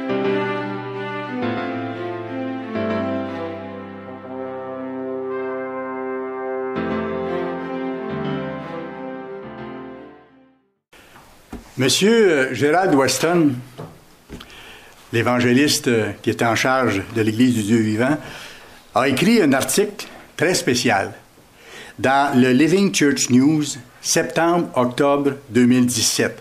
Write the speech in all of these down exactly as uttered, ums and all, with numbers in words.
Monsieur Gerald Weston, l'évangéliste qui est en charge de l'Église du Dieu vivant, a écrit un article très spécial dans le Living Church News, septembre-octobre deux mille dix-sept.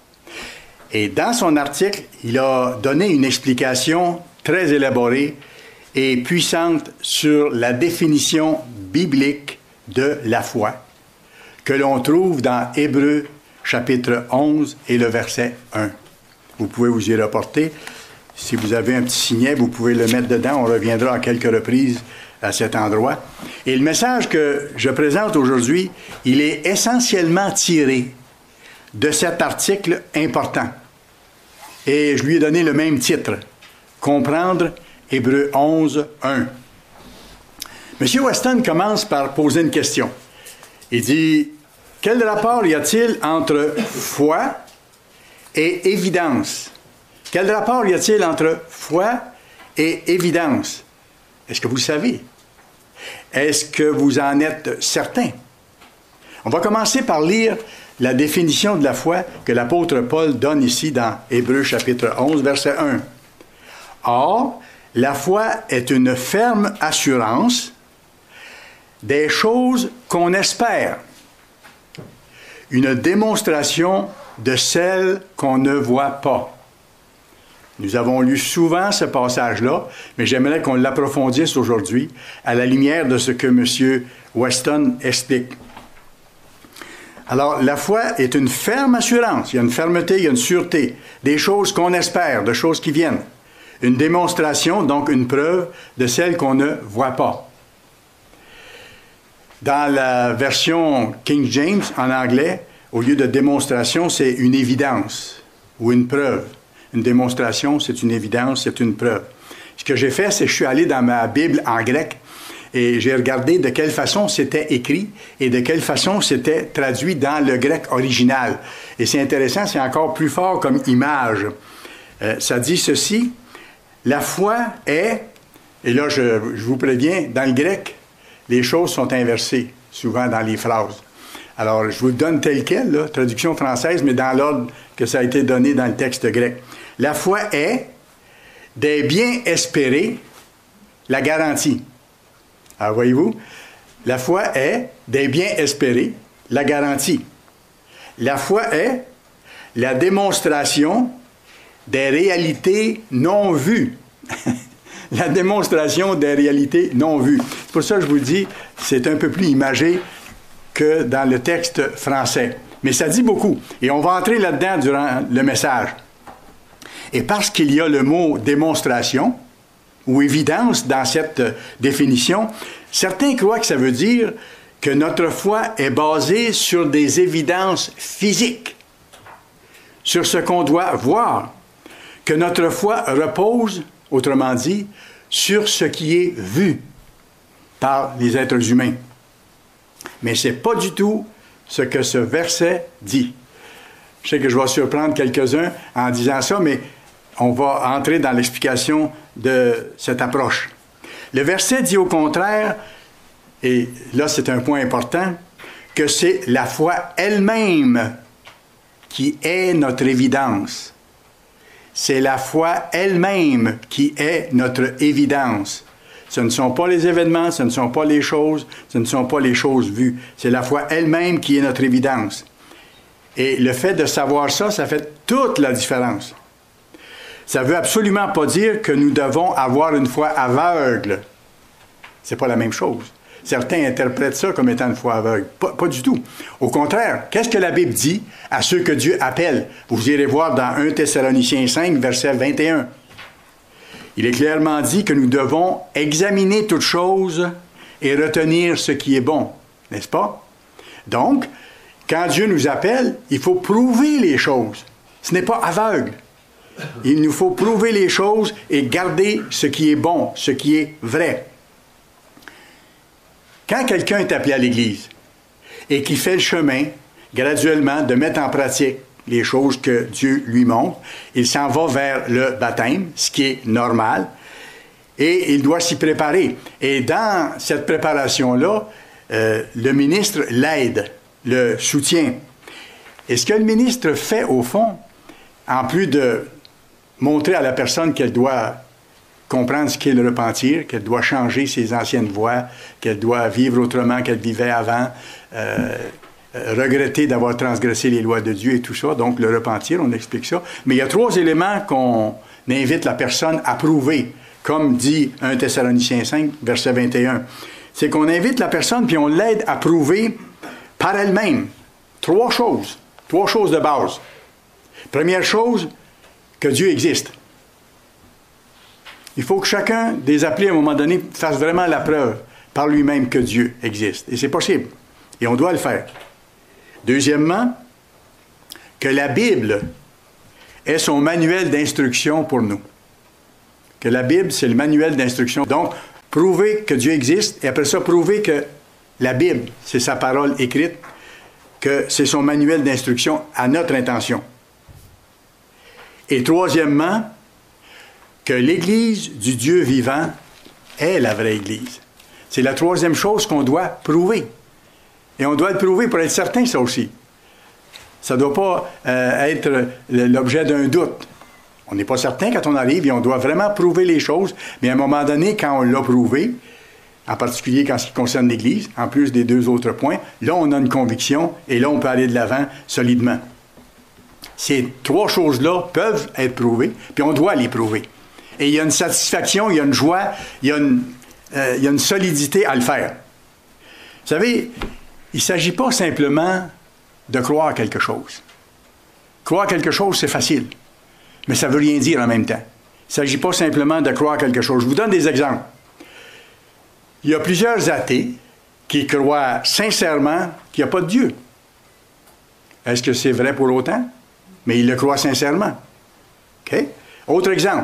Et dans son article, il a donné une explication très élaborée et puissante sur la définition biblique de la foi que l'on trouve dans Hébreux chapitre onze et le verset un. Vous pouvez vous y reporter. Si vous avez un petit signet, vous pouvez le mettre dedans. On reviendra à quelques reprises à cet endroit. Et le message que je présente aujourd'hui, il est essentiellement tiré de cet article important. Et je lui ai donné le même titre, Comprendre Hébreux onze, un. M. Weston commence par poser une question. Il dit, quel rapport y a-t-il entre foi et évidence? Quel rapport y a-t-il entre foi et évidence? Est-ce que vous le savez? Est-ce que vous en êtes certain? On va commencer par lire la définition de la foi que l'apôtre Paul donne ici dans Hébreux chapitre onze, verset un. Or, la foi est une ferme assurance des choses qu'on espère, une démonstration de celles qu'on ne voit pas. Nous avons lu souvent ce passage-là, mais j'aimerais qu'on l'approfondisse aujourd'hui à la lumière de ce que M. Weston explique. Alors, la foi est une ferme assurance. Il y a une fermeté, il y a une sûreté. Des choses qu'on espère, de choses qui viennent. Une démonstration, donc une preuve de celles qu'on ne voit pas. Dans la version King James, en anglais, au lieu de démonstration, c'est une évidence ou une preuve. Une démonstration, c'est une évidence, c'est une preuve. Ce que j'ai fait, c'est que je suis allé dans ma Bible en grec et j'ai regardé de quelle façon c'était écrit et de quelle façon c'était traduit dans le grec original. Et c'est intéressant, c'est encore plus fort comme image. Euh, ça dit ceci, la foi est, et là je, je vous préviens, dans le grec, les choses sont inversées, souvent dans les phrases. Alors, je vous le donne tel quel, là, traduction française, mais dans l'ordre que ça a été donné dans le texte grec. La foi est des biens espérés, la garantie. Alors, voyez-vous, la foi est des biens espérés, la garantie. La foi est la démonstration des réalités non vues. La démonstration des réalités non vues. C'est pour ça que je vous le dis, c'est un peu plus imagé que dans le texte français. Mais ça dit beaucoup. Et on va entrer là-dedans durant le message. Et parce qu'il y a le mot démonstration ou évidence dans cette définition, certains croient que ça veut dire que notre foi est basée sur des évidences physiques, sur ce qu'on doit voir, que notre foi repose, autrement dit, sur ce qui est vu par les êtres humains. Mais ce n'est pas du tout ce que ce verset dit. Je sais que je vais surprendre quelques-uns en disant ça, mais on va entrer dans l'explication de cette approche. Le verset dit au contraire, et là c'est un point important, que c'est la foi elle-même qui est notre évidence. C'est la foi elle-même qui est notre évidence. Ce ne sont pas les événements, ce ne sont pas les choses, ce ne sont pas les choses vues. C'est la foi elle-même qui est notre évidence. Et le fait de savoir ça, ça fait toute la différence. Ça ne veut absolument pas dire que nous devons avoir une foi aveugle. Ce n'est pas la même chose. Certains interprètent ça comme étant une foi aveugle. Pas, pas du tout. Au contraire, qu'est-ce que la Bible dit à ceux que Dieu appelle? Vous irez voir dans un Thessaloniciens cinq, verset vingt et un. Il est clairement dit que nous devons examiner toutes choses et retenir ce qui est bon, n'est-ce pas? Donc, quand Dieu nous appelle, il faut prouver les choses. Ce n'est pas aveugle. Il nous faut prouver les choses et garder ce qui est bon, ce qui est vrai. Quand quelqu'un est appelé à l'Église et qui fait le chemin, graduellement, de mettre en pratique les choses que Dieu lui montre. Il s'en va vers le baptême, ce qui est normal, et il doit s'y préparer. Et dans cette préparation-là, euh, le ministre l'aide, le soutient. Et ce que le ministre fait, au fond, en plus de montrer à la personne qu'elle doit comprendre ce qu'est le repentir, qu'elle doit changer ses anciennes voies, qu'elle doit vivre autrement qu'elle vivait avant, euh, regretter d'avoir transgressé les lois de Dieu et tout ça, donc le repentir, on explique ça. Mais il y a trois éléments qu'on invite la personne à prouver, comme dit un Thessaloniciens cinq, verset vingt et un. C'est qu'on invite la personne puis on l'aide à prouver par elle-même trois choses, trois choses de base. Première chose, que Dieu existe. Il faut que chacun des appelés, à un moment donné, fasse vraiment la preuve par lui-même que Dieu existe. Et c'est possible. Et on doit le faire. Deuxièmement, que la Bible est son manuel d'instruction pour nous. Que la Bible, c'est le manuel d'instruction. Donc, prouver que Dieu existe, et après ça, prouver que la Bible, c'est sa parole écrite, que c'est son manuel d'instruction à notre intention. Et troisièmement, que l'Église du Dieu vivant est la vraie Église. C'est la troisième chose qu'on doit prouver. Et on doit le prouver pour être certain, ça aussi. Ça ne doit pas euh, être l'objet d'un doute. On n'est pas certain quand on arrive et on doit vraiment prouver les choses. Mais à un moment donné, quand on l'a prouvé, en particulier quand ce qui concerne l'Église, en plus des deux autres points, là, on a une conviction et là, on peut aller de l'avant solidement. Ces trois choses-là peuvent être prouvées, puis on doit les prouver. Et il y a une satisfaction, il y a une joie, il y a une, euh, il y a une solidité à le faire. Vous savez, il ne s'agit pas simplement de croire quelque chose. Croire quelque chose, c'est facile, mais ça ne veut rien dire en même temps. Il ne s'agit pas simplement de croire quelque chose. Je vous donne des exemples. Il y a plusieurs athées qui croient sincèrement qu'il n'y a pas de Dieu. Est-ce que c'est vrai pour autant? Mais ils le croient sincèrement. OK? Autre exemple.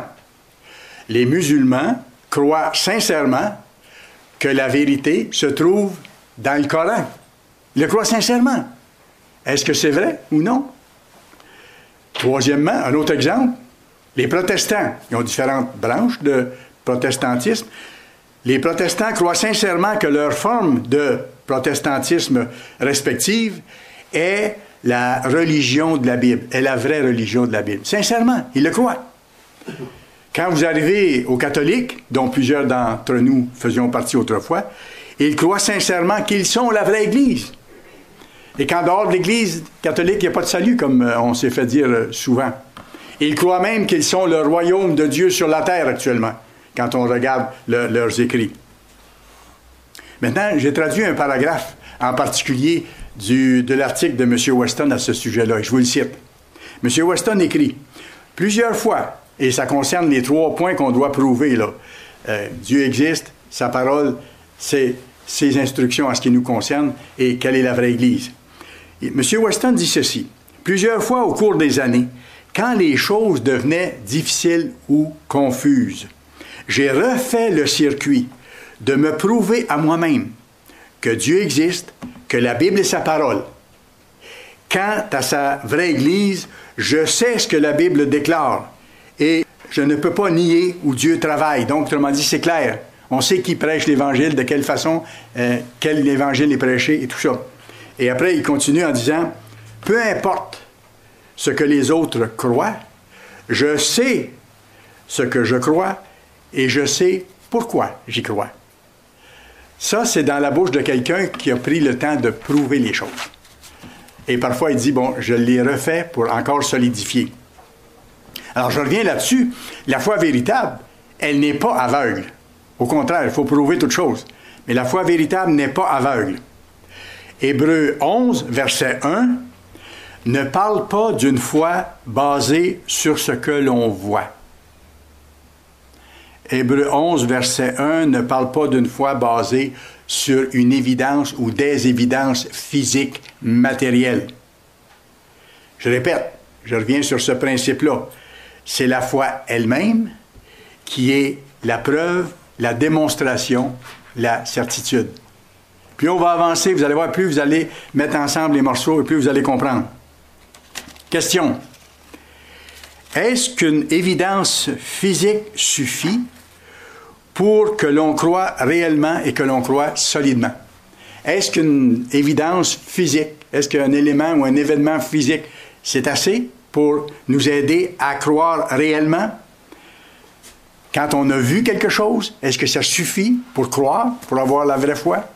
Les musulmans croient sincèrement que la vérité se trouve dans le Coran. Ils le croient sincèrement. Est-ce que c'est vrai ou non? Troisièmement, un autre exemple, les protestants. Ils ont différentes branches de protestantisme. Les protestants croient sincèrement que leur forme de protestantisme respective est la religion de la Bible, est la vraie religion de la Bible. Sincèrement, ils le croient. Quand vous arrivez aux catholiques, dont plusieurs d'entre nous faisions partie autrefois, ils croient sincèrement qu'ils sont la vraie Église. Et qu'en dehors de l'Église catholique, il n'y a pas de salut, comme on s'est fait dire souvent. Ils croient même qu'ils sont le royaume de Dieu sur la terre actuellement, quand on regarde le, leurs écrits. Maintenant, j'ai traduit un paragraphe, en particulier du, de l'article de M. Weston à ce sujet-là, et je vous le cite. M. Weston écrit, « Plusieurs fois, et ça concerne les trois points qu'on doit prouver, là, euh, Dieu existe, sa parole, c'est ses instructions en ce qui nous concerne, et quelle est la vraie Église. » M. Weston dit ceci, « Plusieurs fois au cours des années, quand les choses devenaient difficiles ou confuses, j'ai refait le circuit de me prouver à moi-même que Dieu existe, que la Bible est sa parole. Quant à sa vraie Église, je sais ce que la Bible déclare et je ne peux pas nier où Dieu travaille. Donc, autrement dit, c'est clair. On sait qui prêche l'Évangile, de quelle façon, euh, quel Évangile est prêché et tout ça. Et après, il continue en disant, peu importe ce que les autres croient, je sais ce que je crois et je sais pourquoi j'y crois. Ça, c'est dans la bouche de quelqu'un qui a pris le temps de prouver les choses. Et parfois, il dit, bon, je l'ai refait pour encore solidifier. Alors, je reviens là-dessus. La foi véritable, elle n'est pas aveugle. Au contraire, il faut prouver toute chose. Mais la foi véritable n'est pas aveugle. Hébreux onze, verset un, ne parle pas d'une foi basée sur ce que l'on voit. Hébreux onze, verset un, ne parle pas d'une foi basée sur une évidence ou des évidences physiques, matérielles. Je répète, je reviens sur ce principe-là. C'est la foi elle-même qui est la preuve, la démonstration, la certitude. Plus on va avancer, vous allez voir, plus vous allez mettre ensemble les morceaux et plus vous allez comprendre. Question. Est-ce qu'une évidence physique suffit pour que l'on croie réellement et que l'on croie solidement? Est-ce qu'une évidence physique, est-ce qu'un élément ou un événement physique, c'est assez pour nous aider à croire réellement? Quand on a vu quelque chose, est-ce que ça suffit pour croire, pour avoir la vraie foi?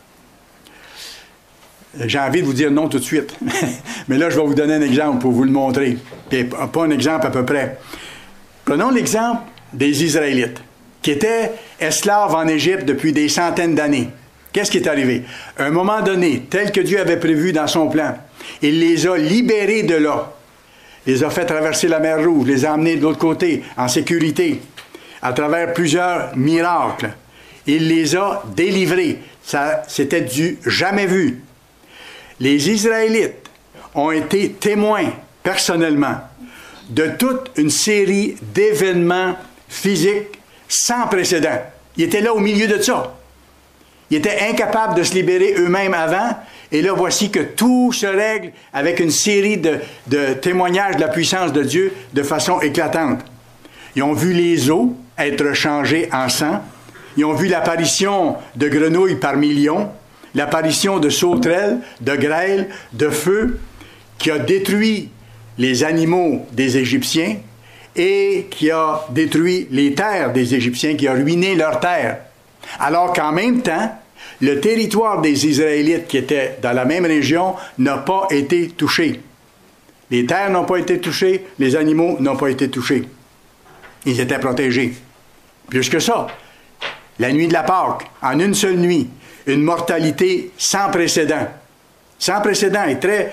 J'ai envie de vous dire non tout de suite. Mais là, je vais vous donner un exemple pour vous le montrer. Et pas un exemple à peu près. Prenons l'exemple des Israélites, qui étaient esclaves en Égypte depuis des centaines d'années. Qu'est-ce qui est arrivé? À un moment donné, tel que Dieu avait prévu dans son plan, il les a libérés de là. Il les a fait traverser la mer Rouge, les a emmenés de l'autre côté, en sécurité, à travers plusieurs miracles. Il les a délivrés. Ça, c'était du jamais vu. Les Israélites ont été témoins, personnellement, de toute une série d'événements physiques sans précédent. Ils étaient là au milieu de ça. Ils étaient incapables de se libérer eux-mêmes avant, et là, voici que tout se règle avec une série de, de témoignages de la puissance de Dieu de façon éclatante. Ils ont vu les eaux être changées en sang. Ils ont vu l'apparition de grenouilles par millions, l'apparition de sauterelles, de grêles, de feu, qui a détruit les animaux des Égyptiens et qui a détruit les terres des Égyptiens, qui a ruiné leurs terres. Alors qu'en même temps, le territoire des Israélites qui était dans la même région n'a pas été touché. Les terres n'ont pas été touchées, les animaux n'ont pas été touchés. Ils étaient protégés. Plus que ça, la nuit de la Pâque, en une seule nuit, une mortalité sans précédent. Sans précédent et très,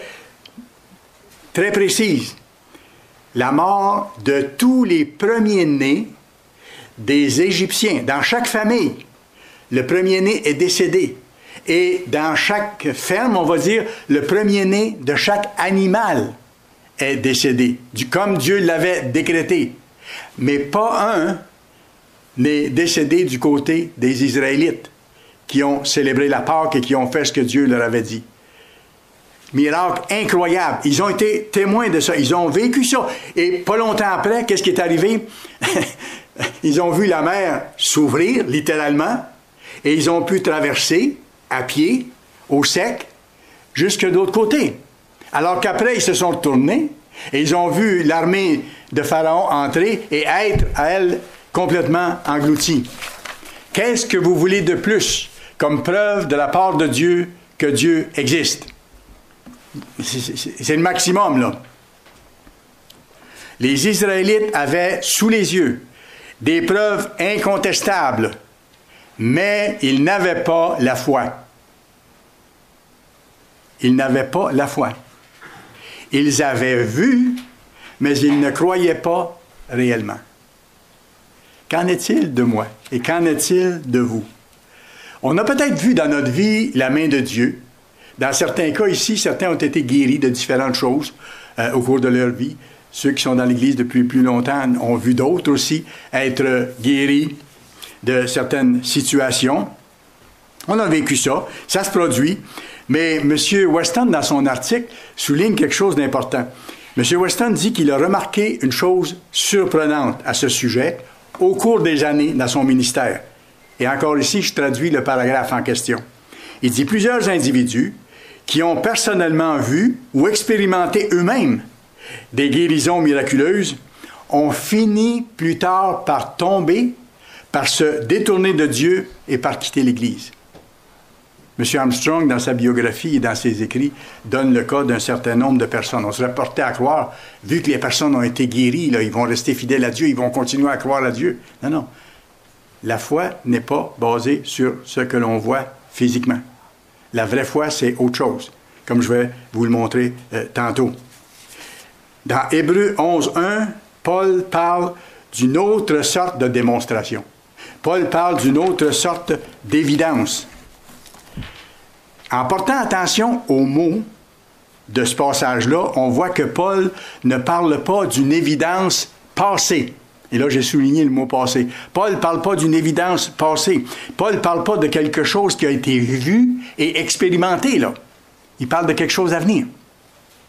très précise. La mort de tous les premiers-nés des Égyptiens. Dans chaque famille, le premier-né est décédé. Et dans chaque ferme, on va dire, le premier-né de chaque animal est décédé, du, comme Dieu l'avait décrété. Mais pas un n'est décédé du côté des Israélites qui ont célébré la Pâque et qui ont fait ce que Dieu leur avait dit. Miracle incroyable. Ils ont été témoins de ça. Ils ont vécu ça. Et pas longtemps après, qu'est-ce qui est arrivé? Ils ont vu la mer s'ouvrir, littéralement, et ils ont pu traverser à pied, au sec, jusque de l'autre côté. Alors qu'après, ils se sont retournés et ils ont vu l'armée de Pharaon entrer et être, à elle, complètement engloutie. Qu'est-ce que vous voulez de plus comme preuve de la part de Dieu que Dieu existe? C'est le maximum, là. Les Israélites avaient sous les yeux des preuves incontestables, mais ils n'avaient pas la foi. Ils n'avaient pas la foi. Ils avaient vu, mais ils ne croyaient pas réellement. Qu'en est-il de moi? Et qu'en est-il de vous? On a peut-être vu dans notre vie la main de Dieu. Dans certains cas ici, certains ont été guéris de différentes choses euh, au cours de leur vie. Ceux qui sont dans l'Église depuis plus longtemps ont vu d'autres aussi être guéris de certaines situations. On a vécu ça, ça se produit. Mais M. Weston, dans son article, souligne quelque chose d'important. M. Weston dit qu'il a remarqué une chose surprenante à ce sujet au cours des années dans son ministère. Et encore ici, je traduis le paragraphe en question. Il dit « Plusieurs individus qui ont personnellement vu ou expérimenté eux-mêmes des guérisons miraculeuses ont fini plus tard par tomber, par se détourner de Dieu et par quitter l'Église. » M. Armstrong, dans sa biographie et dans ses écrits, donne le cas d'un certain nombre de personnes. On serait porté à croire, vu que les personnes ont été guéries, là, ils vont rester fidèles à Dieu, ils vont continuer à croire à Dieu. Non, non. La foi n'est pas basée sur ce que l'on voit physiquement. La vraie foi, c'est autre chose, comme je vais vous le montrer euh, tantôt. Dans Hébreux onze, un, Paul parle d'une autre sorte de démonstration. Paul parle d'une autre sorte d'évidence. En portant attention aux mots de ce passage-là, on voit que Paul ne parle pas d'une évidence passée. Et là, j'ai souligné le mot passé. Paul ne parle pas d'une évidence passée. Paul ne parle pas de quelque chose qui a été vu et expérimenté, là. Il parle de quelque chose à venir.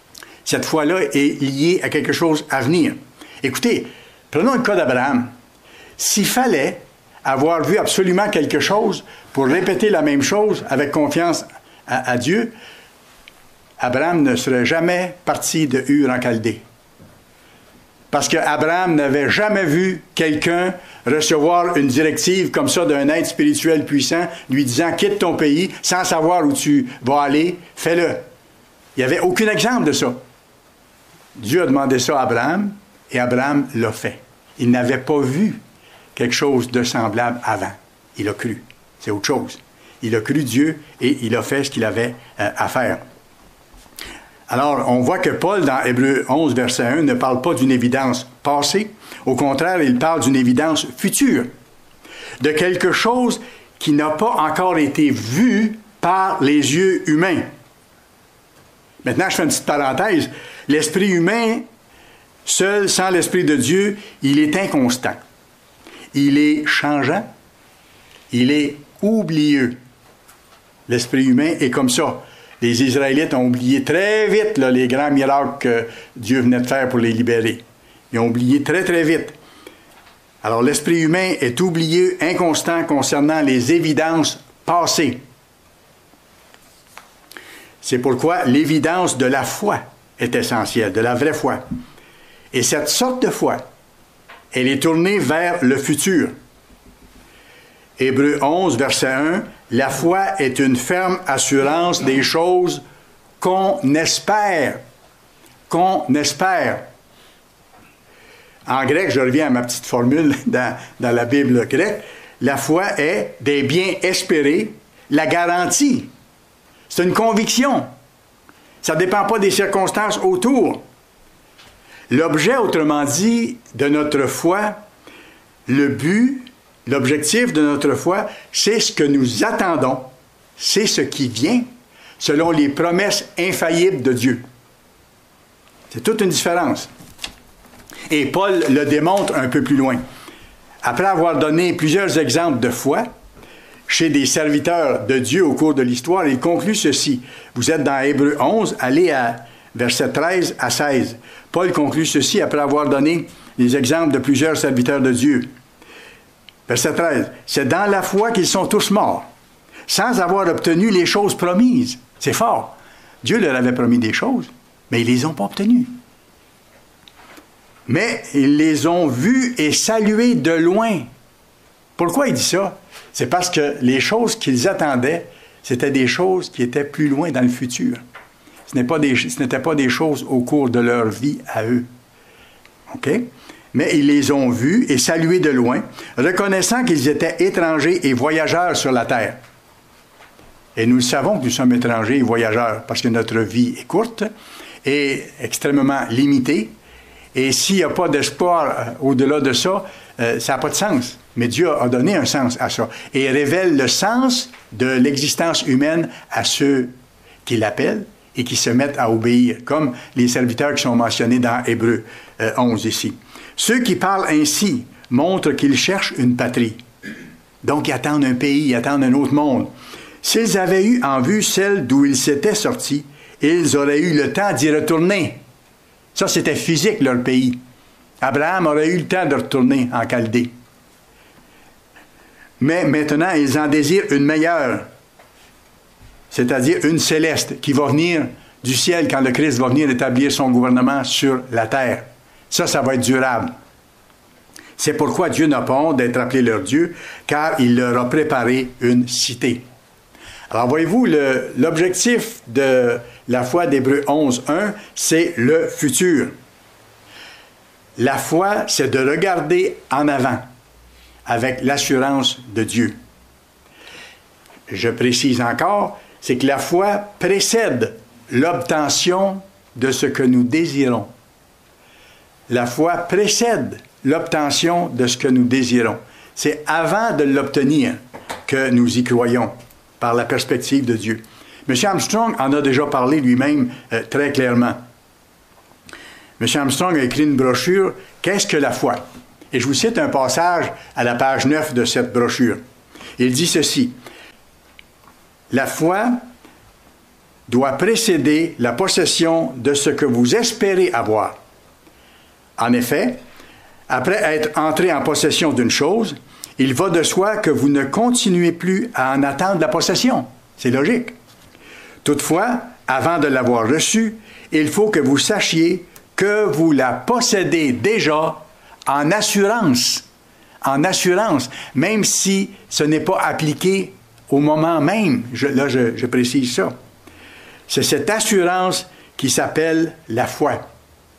Cette foi-là est liée à quelque chose à venir. Écoutez, prenons le cas d'Abraham. S'il fallait avoir vu absolument quelque chose pour répéter la même chose avec confiance à, à Dieu, Abraham ne serait jamais parti de Ur en Chaldée. Parce qu'Abraham n'avait jamais vu quelqu'un recevoir une directive comme ça d'un être spirituel puissant, lui disant « quitte ton pays, sans savoir où tu vas aller, fais-le ». Il n'y avait aucun exemple de ça. Dieu a demandé ça à Abraham, et Abraham l'a fait. Il n'avait pas vu quelque chose de semblable avant. Il a cru. C'est autre chose. Il a cru Dieu, et il a fait ce qu'il avait euh, à faire. Alors, on voit que Paul, dans Hébreux onze, verset un, ne parle pas d'une évidence passée. Au contraire, il parle d'une évidence future, de quelque chose qui n'a pas encore été vu par les yeux humains. Maintenant, je fais une petite parenthèse. L'esprit humain, seul, sans l'Esprit de Dieu, il est inconstant. Il est changeant. Il est oublieux. L'esprit humain est comme ça. Les Israélites ont oublié très vite là, les grands miracles que Dieu venait de faire pour les libérer. Ils ont oublié très, très vite. Alors, l'esprit humain est oublié, inconstant concernant les évidences passées. C'est pourquoi l'évidence de la foi est essentielle, de la vraie foi. Et cette sorte de foi, elle est tournée vers le futur. Hébreux onze, verset un, « La foi est une ferme assurance des choses qu'on espère. » Qu'on espère. En grec, je reviens à ma petite formule dans, dans la Bible grecque, la foi est des biens espérés, la garantie. C'est une conviction. Ça ne dépend pas des circonstances autour. L'objet, autrement dit, de notre foi, le but, l'objectif de notre foi, c'est ce que nous attendons, c'est ce qui vient, selon les promesses infaillibles de Dieu. C'est toute une différence. Et Paul le démontre un peu plus loin. Après avoir donné plusieurs exemples de foi chez des serviteurs de Dieu au cours de l'histoire, il conclut ceci. Vous êtes dans Hébreux onze, allez à versets treize à seize. Paul conclut ceci après avoir donné les exemples de plusieurs serviteurs de Dieu. Verset treize. « C'est dans la foi qu'ils sont tous morts, sans avoir obtenu les choses promises. » C'est fort. Dieu leur avait promis des choses, mais ils ne les ont pas obtenues. Mais ils les ont vues et saluées de loin. Pourquoi il dit ça? C'est parce que les choses qu'ils attendaient, c'était des choses qui étaient plus loin dans le futur. Ce n'est pas des, ce n'étaient pas des choses au cours de leur vie à eux. OK? Mais ils les ont vus et salués de loin, reconnaissant qu'ils étaient étrangers et voyageurs sur la terre. Et nous le savons que nous sommes étrangers et voyageurs, parce que notre vie est courte et extrêmement limitée. Et s'il n'y a pas d'espoir euh, au-delà de ça, euh, ça n'a pas de sens. Mais Dieu a donné un sens à ça. Et il révèle le sens de l'existence humaine à ceux qui l'appellent et qui se mettent à obéir, comme les serviteurs qui sont mentionnés dans Hébreux euh, onze ici. Ceux qui parlent ainsi montrent qu'ils cherchent une patrie. Donc, ils attendent un pays, ils attendent un autre monde. S'ils avaient eu en vue celle d'où ils s'étaient sortis, ils auraient eu le temps d'y retourner. Ça, c'était physique, leur pays. Abraham aurait eu le temps de retourner en Chaldée. Mais maintenant, ils en désirent une meilleure, c'est-à-dire une céleste, qui va venir du ciel quand le Christ va venir établir son gouvernement sur la terre. Ça, ça va être durable. C'est pourquoi Dieu n'a pas honte d'être appelé leur Dieu, car il leur a préparé une cité. Alors, voyez-vous, le, l'objectif de la foi d'Hébreux onze, un, c'est le futur. La foi, c'est de regarder en avant avec l'assurance de Dieu. Je précise encore, c'est que la foi précède l'obtention de ce que nous désirons. La foi précède l'obtention de ce que nous désirons. C'est avant de l'obtenir que nous y croyons, par la perspective de Dieu. M. Armstrong en a déjà parlé lui-même euh, très clairement. M. Armstrong a écrit une brochure « Qu'est-ce que la foi ?» Et je vous cite un passage à la page neuf de cette brochure. Il dit ceci. « La foi doit précéder la possession de ce que vous espérez avoir. En effet, après être entré en possession d'une chose, il va de soi que vous ne continuez plus à en attendre la possession. C'est logique. Toutefois, avant de l'avoir reçue, il faut que vous sachiez que vous la possédez déjà en assurance. En assurance, même si ce n'est pas appliqué au moment même. Je, là, je, je précise ça. C'est cette assurance qui s'appelle la foi.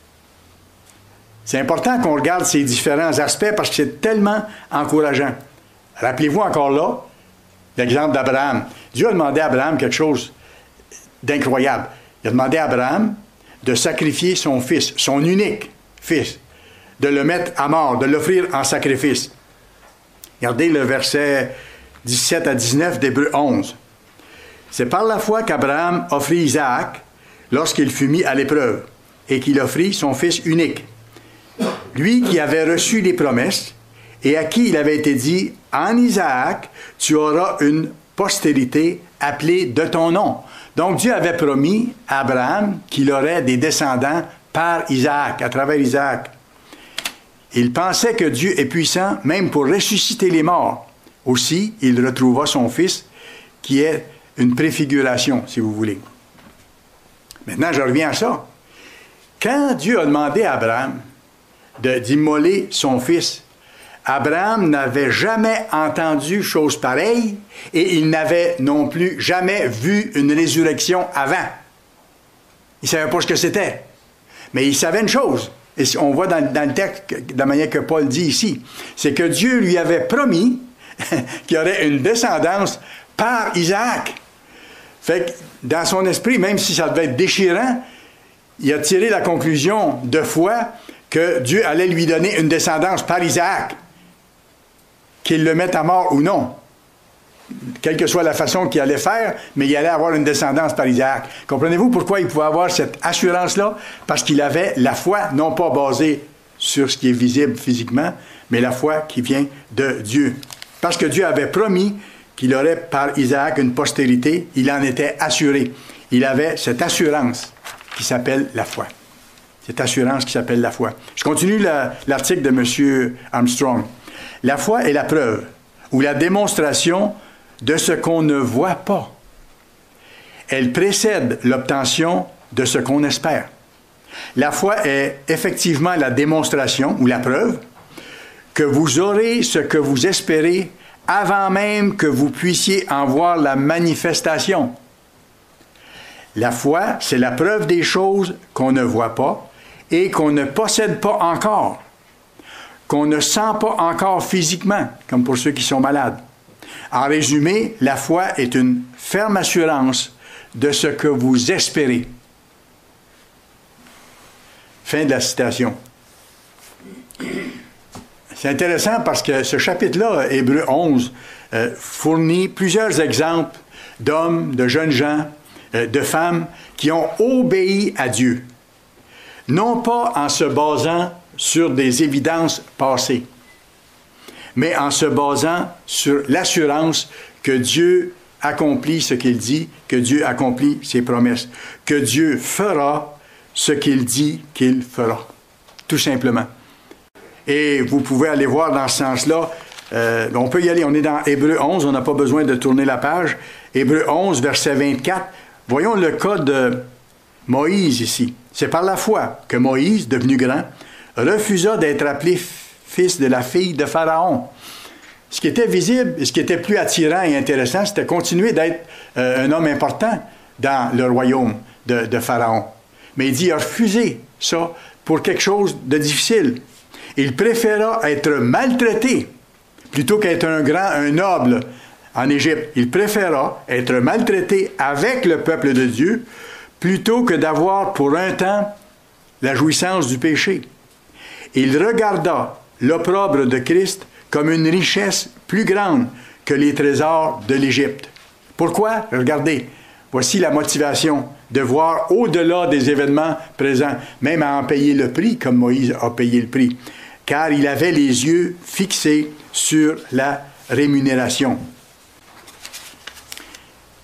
C'est important qu'on regarde ces différents aspects parce que c'est tellement encourageant. Rappelez-vous encore là, l'exemple d'Abraham. Dieu a demandé à Abraham quelque chose d'incroyable. Il a demandé à Abraham de sacrifier son fils, son unique fils, de le mettre à mort, de l'offrir en sacrifice. Regardez le verset dix-sept à dix-neuf d'Hébreux onze. C'est par la foi qu'Abraham offrit Isaac lorsqu'il fut mis à l'épreuve et qu'il offrit son fils unique. Lui qui avait reçu les promesses et à qui il avait été dit « En Isaac, tu auras une postérité appelée de ton nom. » Donc Dieu avait promis à Abraham qu'il aurait des descendants par Isaac, à travers Isaac. Il pensait que Dieu est puissant même pour ressusciter les morts. Aussi, il retrouva son fils qui est une préfiguration, si vous voulez. Maintenant, je reviens à ça. Quand Dieu a demandé à Abraham de, d'immoler son fils, Abraham n'avait jamais entendu chose pareille et il n'avait non plus jamais vu une résurrection avant. Il ne savait pas ce que c'était. Mais il savait une chose, et on voit dans, dans le texte, de la manière que Paul dit ici, c'est que Dieu lui avait promis qu'il y aurait une descendance par Isaac. Fait que dans son esprit, même si ça devait être déchirant, il a tiré la conclusion de foi que Dieu allait lui donner une descendance par Isaac, qu'il le mette à mort ou non. Quelle que soit la façon qu'il allait faire, mais il allait avoir une descendance par Isaac. Comprenez-vous pourquoi il pouvait avoir cette assurance-là? Parce qu'il avait la foi, non pas basée sur ce qui est visible physiquement, mais la foi qui vient de Dieu. Parce que Dieu avait promis qu'il aurait par Isaac une postérité, il en était assuré. Il avait cette assurance qui s'appelle la foi. Cette assurance qui s'appelle la foi. Je continue la, l'article de M. Armstrong. La foi est la preuve ou la démonstration de ce qu'on ne voit pas. Elle précède l'obtention de ce qu'on espère. La foi est effectivement la démonstration ou la preuve que vous aurez ce que vous espérez avant même que vous puissiez en voir la manifestation. La foi, c'est la preuve des choses qu'on ne voit pas et qu'on ne possède pas encore, qu'on ne sent pas encore physiquement, comme pour ceux qui sont malades. En résumé, la foi est une ferme assurance de ce que vous espérez. Fin de la citation. C'est intéressant parce que ce chapitre-là, Hébreux onze, euh, fournit plusieurs exemples d'hommes, de jeunes gens, euh, de femmes qui ont obéi à Dieu. Non pas en se basant sur des évidences passées, mais en se basant sur l'assurance que Dieu accomplit ce qu'il dit, que Dieu accomplit ses promesses, que Dieu fera ce qu'il dit qu'il fera, tout simplement. Et vous pouvez aller voir dans ce sens-là, euh, on peut y aller, on est dans Hébreux onze, on n'a pas besoin de tourner la page. Hébreux onze, verset vingt-quatre, voyons le cas de Moïse ici. C'est par la foi que Moïse, devenu grand, refusa d'être appelé fils de la fille de Pharaon. Ce qui était visible et ce qui était plus attirant et intéressant, c'était continuer d'être euh, un homme important dans le royaume de, de Pharaon. Mais il dit, il a refusé ça pour quelque chose de difficile. Il préféra être maltraité plutôt qu'être un grand, un noble en Égypte. Il préféra être maltraité avec le peuple de Dieu plutôt que d'avoir pour un temps la jouissance du péché. Il regarda l'opprobre de Christ comme une richesse plus grande que les trésors de l'Égypte. Pourquoi? Regardez, voici la motivation de voir au-delà des événements présents, même à en payer le prix, comme Moïse a payé le prix, car il avait les yeux fixés sur la rémunération.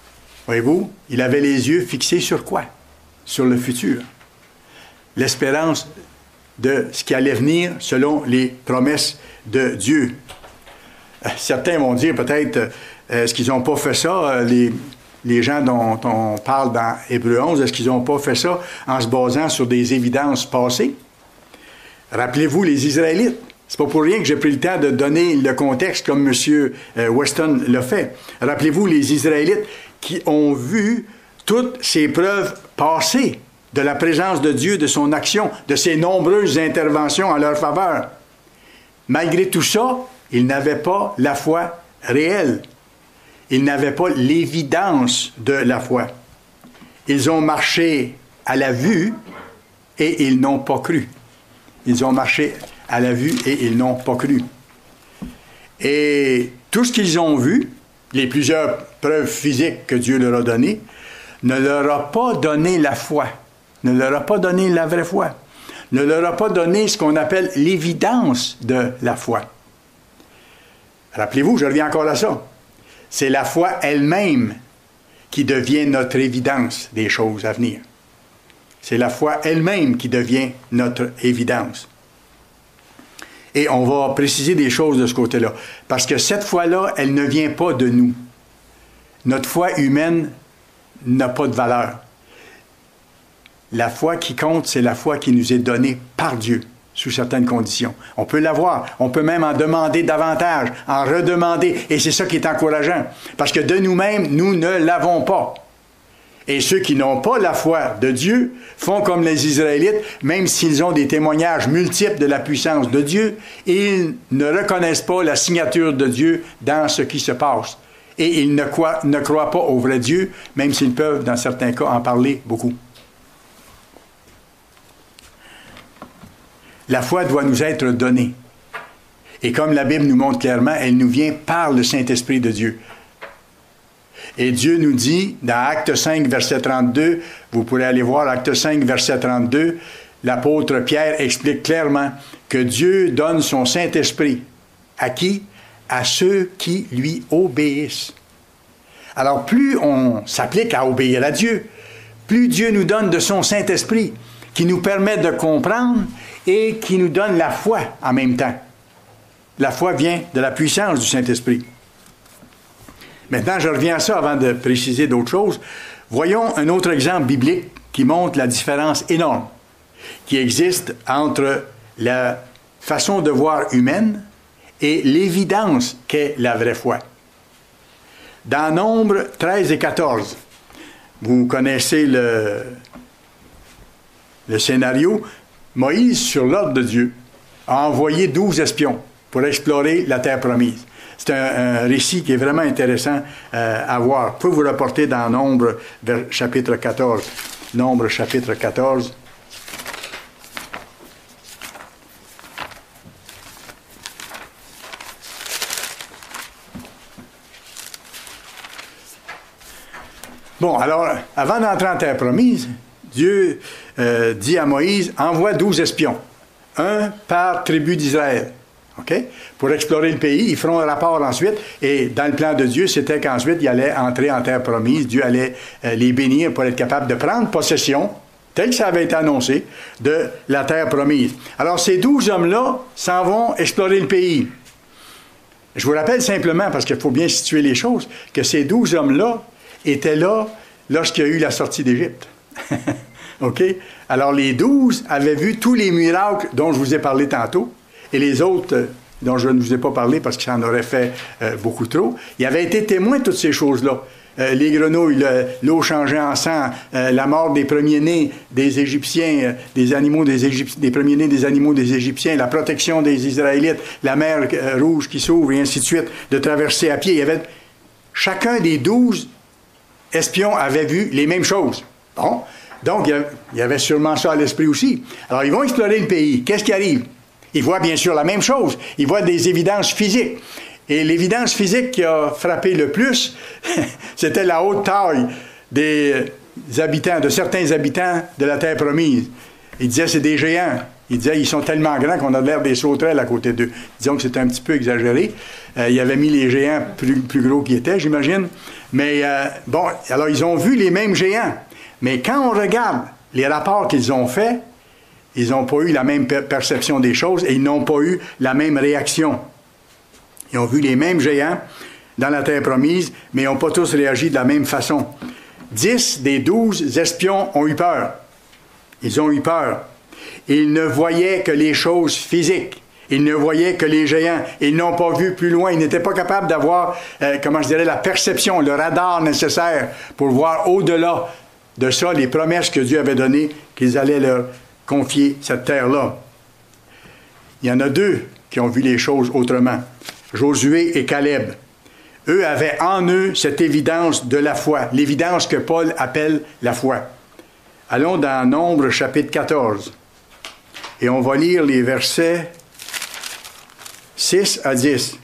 Voyez-vous, il avait les yeux fixés sur quoi? Sur le futur. L'espérance de ce qui allait venir selon les promesses de Dieu. Certains vont dire peut-être, est-ce qu'ils n'ont pas fait ça, les, les gens dont on parle dans Hébreux onze, est-ce qu'ils n'ont pas fait ça en se basant sur des évidences passées? Rappelez-vous les Israélites. C'est pas pour rien que j'ai pris le temps de donner le contexte comme M. Weston l'a fait. Rappelez-vous les Israélites qui ont vu toutes ces preuves passées de la présence de Dieu, de son action, de ses nombreuses interventions en leur faveur. Malgré tout ça, ils n'avaient pas la foi réelle. Ils n'avaient pas l'évidence de la foi. Ils ont marché à la vue et ils n'ont pas cru. Ils ont marché à la vue et ils n'ont pas cru. Et tout ce qu'ils ont vu, les plusieurs preuves physiques que Dieu leur a données, ne leur a pas donné la foi, ne leur a pas donné la vraie foi, ne leur a pas donné ce qu'on appelle l'évidence de la foi. Rappelez-vous, je reviens encore à ça. C'est la foi elle-même qui devient notre évidence des choses à venir. C'est la foi elle-même qui devient notre évidence. Et on va préciser des choses de ce côté-là. Parce que cette foi-là, elle ne vient pas de nous. Notre foi humaine n'a pas de valeur. La foi qui compte, c'est la foi qui nous est donnée par Dieu, sous certaines conditions. On peut l'avoir, on peut même en demander davantage, en redemander, et c'est ça qui est encourageant. Parce que de nous-mêmes, nous ne l'avons pas. Et ceux qui n'ont pas la foi de Dieu font comme les Israélites, même s'ils ont des témoignages multiples de la puissance de Dieu, ils ne reconnaissent pas la signature de Dieu dans ce qui se passe. Et ils ne croient, ne croient pas au vrai Dieu, même s'ils peuvent, dans certains cas, en parler beaucoup. La foi doit nous être donnée. Et comme la Bible nous montre clairement, elle nous vient par le Saint-Esprit de Dieu. Et Dieu nous dit, dans Acte cinq, verset trente-deux, vous pourrez aller voir Acte cinq, verset trente-deux, l'apôtre Pierre explique clairement que Dieu donne son Saint-Esprit. À qui? À ceux qui lui obéissent. Alors, plus on s'applique à obéir à Dieu, plus Dieu nous donne de son Saint-Esprit, qui nous permet de comprendre et qui nous donne la foi en même temps. La foi vient de la puissance du Saint-Esprit. Maintenant, je reviens à ça avant de préciser d'autres choses. Voyons un autre exemple biblique qui montre la différence énorme qui existe entre la façon de voir humaine et l'évidence qu'est la vraie foi. Dans Nombre treize et quatorze, vous connaissez le, le scénario, Moïse, sur l'ordre de Dieu, a envoyé douze espions pour explorer la terre promise. C'est un, un récit qui est vraiment intéressant euh, à voir. Vous pouvez vous reporter dans Nombre, vers, chapitre quatorze. Nombre, chapitre quatorze. Bon, alors, avant d'entrer en terre promise, Dieu euh, dit à Moïse, envoie douze espions, un par tribu d'Israël. Okay? Pour explorer le pays, ils feront un rapport ensuite, et dans le plan de Dieu, c'était qu'ensuite, ils allaient entrer en terre promise, Dieu allait euh, les bénir pour être capable de prendre possession, tel que ça avait été annoncé, de la terre promise. Alors, ces douze hommes-là s'en vont explorer le pays. Je vous rappelle simplement, parce qu'il faut bien situer les choses, que ces douze hommes-là étaient là lorsqu'il y a eu la sortie d'Égypte. OK? Alors, les douze avaient vu tous les miracles dont je vous ai parlé tantôt, et les autres, euh, dont je ne vous ai pas parlé parce que ça en aurait fait euh, beaucoup trop, ils avaient été témoins de toutes ces choses-là. Euh, les grenouilles, le, l'eau changée en sang, euh, la mort des premiers-nés des Égyptiens, euh, des animaux des Égyptiens, des premiers-nés des animaux des Égyptiens, la protection des Israélites, la mer euh, rouge qui s'ouvre, et ainsi de suite, de traverser à pied. Il y avait, chacun des douze espions avait vu les mêmes choses. Bon, donc il y avait sûrement ça à l'esprit aussi. Alors, ils vont explorer le pays. Qu'est-ce qui arrive? Ils voient bien sûr la même chose. Ils voient des évidences physiques. Et l'évidence physique qui a frappé le plus, c'était la haute taille des habitants, de certains habitants de la terre promise. Ils disaient c'est des géants. Il disait, ils sont tellement grands qu'on a l'air des sauterelles à côté d'eux. Disons que c'est un petit peu exagéré. Euh, il avait mis les géants plus, plus gros qu'ils étaient, j'imagine. Mais euh, bon, alors ils ont vu les mêmes géants. Mais quand on regarde les rapports qu'ils ont faits, ils n'ont pas eu la même per- perception des choses et ils n'ont pas eu la même réaction. Ils ont vu les mêmes géants dans la terre promise, mais ils n'ont pas tous réagi de la même façon. Dix des douze espions ont eu peur. Ils ont eu peur. Ils ne voyaient que les choses physiques. Ils ne voyaient que les géants. Ils n'ont pas vu plus loin. Ils n'étaient pas capables d'avoir, euh, comment je dirais, la perception, le radar nécessaire pour voir au-delà de ça les promesses que Dieu avait données, qu'ils allaient leur confier cette terre-là. Il y en a deux qui ont vu les choses autrement. Josué et Caleb. Eux avaient en eux cette évidence de la foi, l'évidence que Paul appelle la foi. Allons dans Nombre chapitre quatorze. Et on va lire les versets six à dix.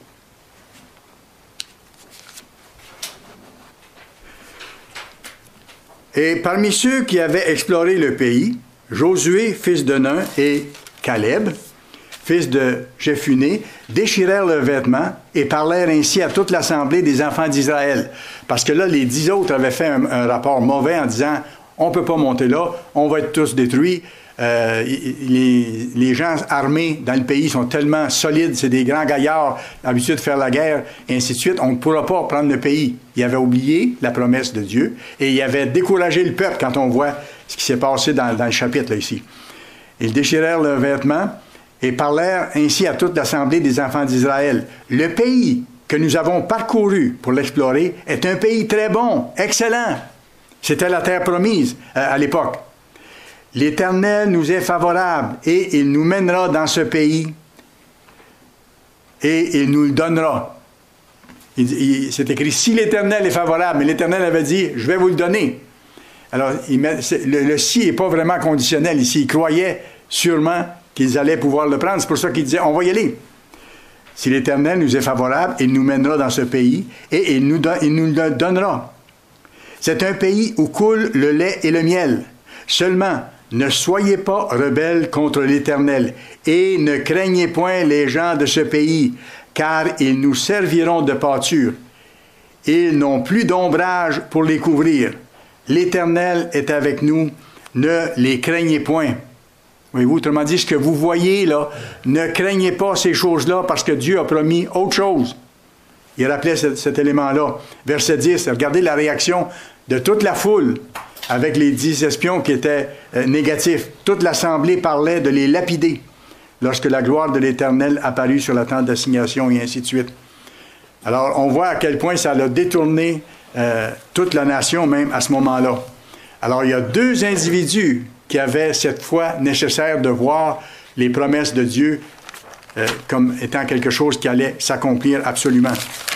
Et parmi ceux qui avaient exploré le pays, Josué, fils de Nun, et Caleb, fils de Jephuné, déchirèrent leurs vêtements et parlèrent ainsi à toute l'assemblée des enfants d'Israël. Parce que là, les dix autres avaient fait un, un rapport mauvais en disant « On ne peut pas monter là, on va être tous détruits. Euh, les, les gens armés dans le pays sont tellement solides, c'est des grands gaillards, habitués de faire la guerre, et ainsi de suite. On ne pourra pas prendre le pays. » Ils avaient oublié la promesse de Dieu et ils avaient découragé le peuple quand on voit ce qui s'est passé dans, dans le chapitre là, ici. Ils déchirèrent leurs vêtements et parlèrent ainsi à toute l'assemblée des enfants d'Israël. Le pays que nous avons parcouru pour l'explorer est un pays très bon, excellent. C'était la terre promise euh, à l'époque. L'Éternel nous est favorable et il nous mènera dans ce pays et il nous le donnera. Il, il, c'est écrit, si l'Éternel est favorable, mais l'Éternel avait dit, je vais vous le donner. Alors, il met, le, le si n'est pas vraiment conditionnel ici. Il croyait sûrement qu'ils allaient pouvoir le prendre. C'est pour ça qu'il disait, on va y aller. Si l'Éternel nous est favorable, il nous mènera dans ce pays et il nous, don, il nous le donnera. C'est un pays où coule le lait et le miel. Seulement, ne soyez pas rebelles contre l'Éternel et ne craignez point les gens de ce pays, car ils nous serviront de pâture. Ils n'ont plus d'ombrage pour les couvrir. L'Éternel est avec nous, ne les craignez point. Voyez-vous, autrement dit, ce que vous voyez là, ne craignez pas ces choses-là parce que Dieu a promis autre chose. Il rappelait cet, cet élément-là. Verset dix, regardez la réaction de toute la foule avec les dix espions qui étaient euh, négatifs. Toute l'assemblée parlait de les lapider lorsque la gloire de l'Éternel apparut sur la tente d'assignation et ainsi de suite. Alors, on voit à quel point ça a détourné euh, toute la nation même à ce moment-là. Alors, il y a deux individus qui avaient cette foi nécessaire de voir les promesses de Dieu euh, comme étant quelque chose qui allait s'accomplir absolument.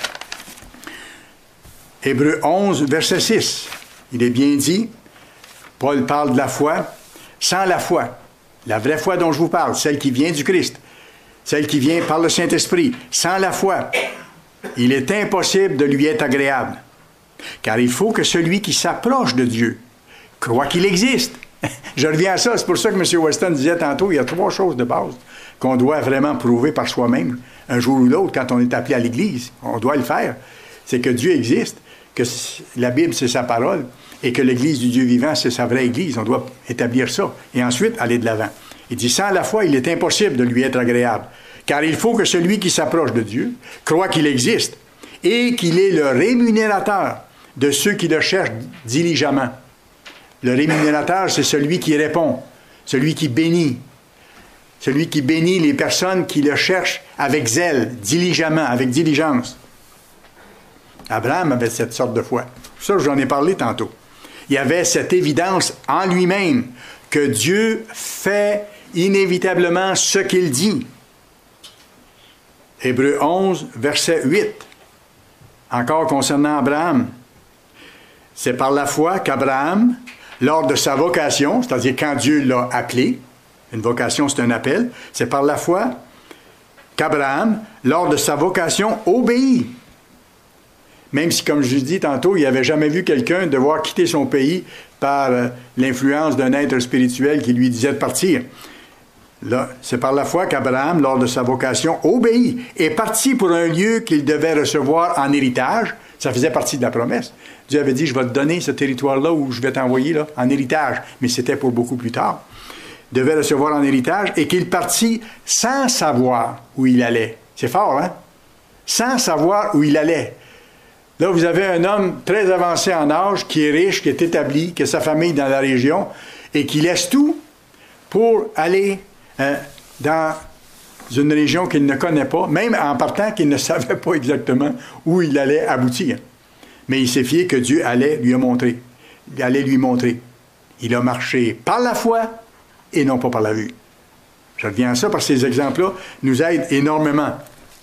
Hébreux onze, verset six. Il est bien dit, Paul parle de la foi. Sans la foi, la vraie foi dont je vous parle, celle qui vient du Christ, celle qui vient par le Saint-Esprit, sans la foi, il est impossible de lui être agréable. Car il faut que celui qui s'approche de Dieu croit qu'il existe. Je reviens à ça, c'est pour ça que M. Weston disait tantôt, il y a trois choses de base qu'on doit vraiment prouver par soi-même, un jour ou l'autre, quand on est appelé à l'Église. On doit le faire. C'est que Dieu existe, que la Bible, c'est sa parole, et que l'Église du Dieu vivant, c'est sa vraie Église. On doit établir ça, et ensuite aller de l'avant. Il dit, sans la foi, il est impossible de lui être agréable, car il faut que celui qui s'approche de Dieu croit qu'il existe, et qu'il est le rémunérateur de ceux qui le cherchent diligemment. Le rémunérateur, c'est celui qui répond, celui qui bénit, celui qui bénit les personnes qui le cherchent avec zèle, diligemment, avec diligence. Abraham avait cette sorte de foi. Ça, j'en ai parlé tantôt. Il y avait cette évidence en lui-même que Dieu fait inévitablement ce qu'il dit. Hébreux onze, verset huit. Encore concernant Abraham. C'est par la foi qu'Abraham, lors de sa vocation, c'est-à-dire quand Dieu l'a appelé, une vocation c'est un appel, c'est par la foi qu'Abraham, lors de sa vocation, obéit. Même si, comme je dis tantôt, il n'avait jamais vu quelqu'un devoir quitter son pays par euh, l'influence d'un être spirituel qui lui disait de partir. Là, c'est par la foi qu'Abraham, lors de sa vocation, obéit et partit pour un lieu qu'il devait recevoir en héritage. Ça faisait partie de la promesse. Dieu avait dit, je vais te donner ce territoire-là où je vais t'envoyer là, en héritage. Mais c'était pour beaucoup plus tard. Il devait recevoir en héritage et qu'il partit sans savoir où il allait. C'est fort, hein? Sans savoir où il allait. Là, vous avez un homme très avancé en âge, qui est riche, qui est établi, qui a sa famille dans la région, et qui laisse tout pour aller euh, dans une région qu'il ne connaît pas, même en partant qu'il ne savait pas exactement où il allait aboutir. Mais il s'est fié que Dieu allait lui montrer. Il allait lui montrer. Il a marché par la foi et non pas par la vue. Je reviens à ça parce que ces exemples-là nous aident énormément.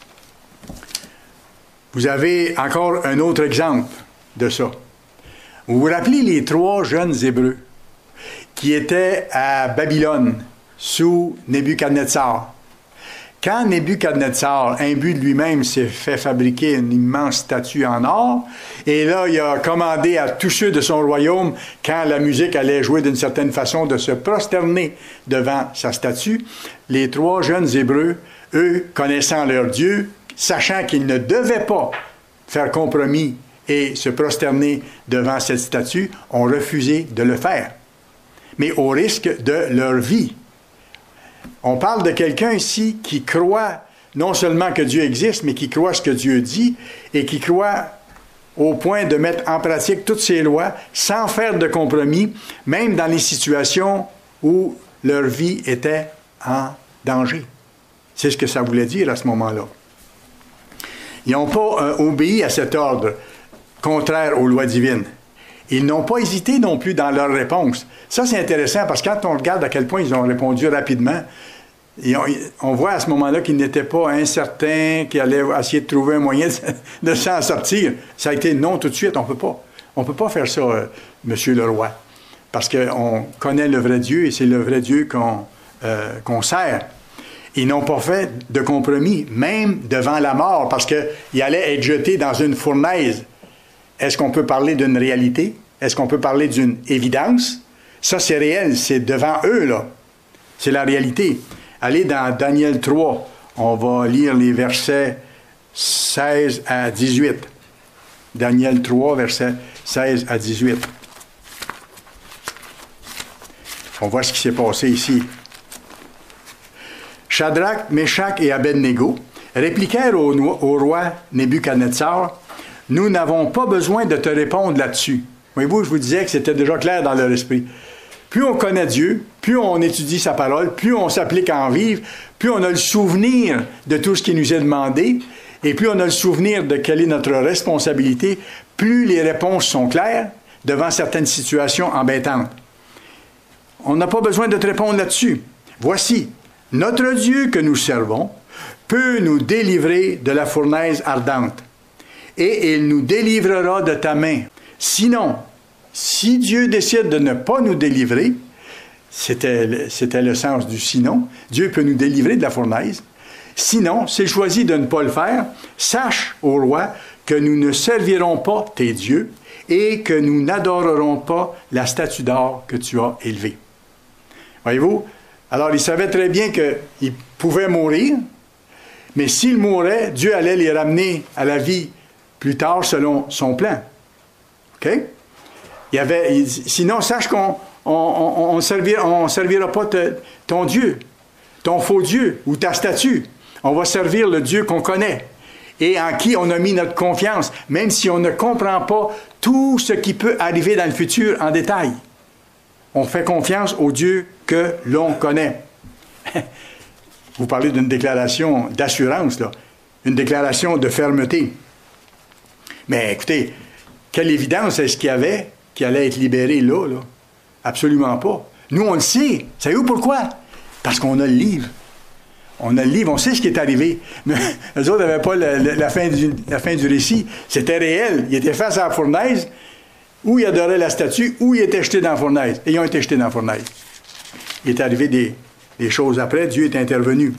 Vous avez encore un autre exemple de ça. Vous vous rappelez les trois jeunes Hébreux qui étaient à Babylone sous Nebuchadnezzar. Quand Nebuchadnezzar, imbu de lui-même, s'est fait fabriquer une immense statue en or, et là, il a commandé à tous ceux de son royaume, quand la musique allait jouer d'une certaine façon, de se prosterner devant sa statue, les trois jeunes Hébreux, eux, connaissant leur Dieu, sachant qu'ils ne devaient pas faire compromis et se prosterner devant cette statue, ont refusé de le faire, mais au risque de leur vie. On parle de quelqu'un ici qui croit non seulement que Dieu existe, mais qui croit ce que Dieu dit et qui croit au point de mettre en pratique toutes ses lois sans faire de compromis, même dans les situations où leur vie était en danger. C'est ce que ça voulait dire à ce moment-là. Ils n'ont pas euh, obéi à cet ordre contraire aux lois divines. Ils n'ont pas hésité non plus dans leur réponse. Ça, c'est intéressant parce que quand on regarde à quel point ils ont répondu rapidement, et on, on voit à ce moment-là qu'ils n'étaient pas incertains, qu'ils allaient essayer de trouver un moyen de, de s'en sortir. Ça a été non tout de suite, on ne peut pas. On ne peut pas faire ça, euh, Monsieur le roi, parce qu'on connaît le vrai Dieu et c'est le vrai Dieu qu'on euh, qu'on sert. Ils n'ont pas fait de compromis, même devant la mort, parce qu'ils allaient être jetés dans une fournaise. Est-ce qu'on peut parler d'une réalité? Est-ce qu'on peut parler d'une évidence? Ça, c'est réel, c'est devant eux, là. C'est la réalité. Allez dans Daniel trois, on va lire les versets seize à dix-huit. Daniel trois, versets seize à dix-huit. On voit ce qui s'est passé ici. Shadrach, Meshach et Abednego répliquèrent au, au roi Nebuchadnezzar, « Nous n'avons pas besoin de te répondre là-dessus. » Voyez-vous, je vous disais que c'était déjà clair dans leur esprit. Plus on connaît Dieu, plus on étudie sa parole, plus on s'applique à en vivre, plus on a le souvenir de tout ce qui nous est demandé, et plus on a le souvenir de quelle est notre responsabilité, plus les réponses sont claires devant certaines situations embêtantes. On n'a pas besoin de te répondre là-dessus. Voici, notre Dieu que nous servons peut nous délivrer de la fournaise ardente, et il nous délivrera de ta main. Sinon, si Dieu décide de ne pas nous délivrer, c'était, c'était le sens du sinon, Dieu peut nous délivrer de la fournaise. Sinon, s'il choisit de ne pas le faire, sache, ô roi, que nous ne servirons pas tes dieux et que nous n'adorerons pas la statue d'or que tu as élevée. Voyez-vous? Alors, il savait très bien qu'il pouvait mourir, mais s'il mourait, Dieu allait les ramener à la vie plus tard selon son plan. OK? Il y avait, il, sinon, sache qu'on on, on, on servira, on servira pas te, ton Dieu, ton faux Dieu ou ta statue. On va servir le Dieu qu'on connaît et en qui on a mis notre confiance, même si on ne comprend pas tout ce qui peut arriver dans le futur en détail. On fait confiance au Dieu que l'on connaît. Vous parlez d'une déclaration d'assurance, là, une déclaration de fermeté. Mais écoutez, quelle évidence est-ce qu'il y avait qui allait être libéré là, là? Absolument pas. Nous, on le sait. Savez-vous pourquoi? Parce qu'on a le livre. On a le livre, on sait ce qui est arrivé. Mais eux autres n'avaient pas la, la, la, fin du, la fin du récit. C'était réel. Ils étaient face à la fournaise, où ils adoraient la statue, où ils étaient jetés dans la fournaise. Et ils ont été jetés dans la fournaise. Il est arrivé des, des choses après, Dieu est intervenu.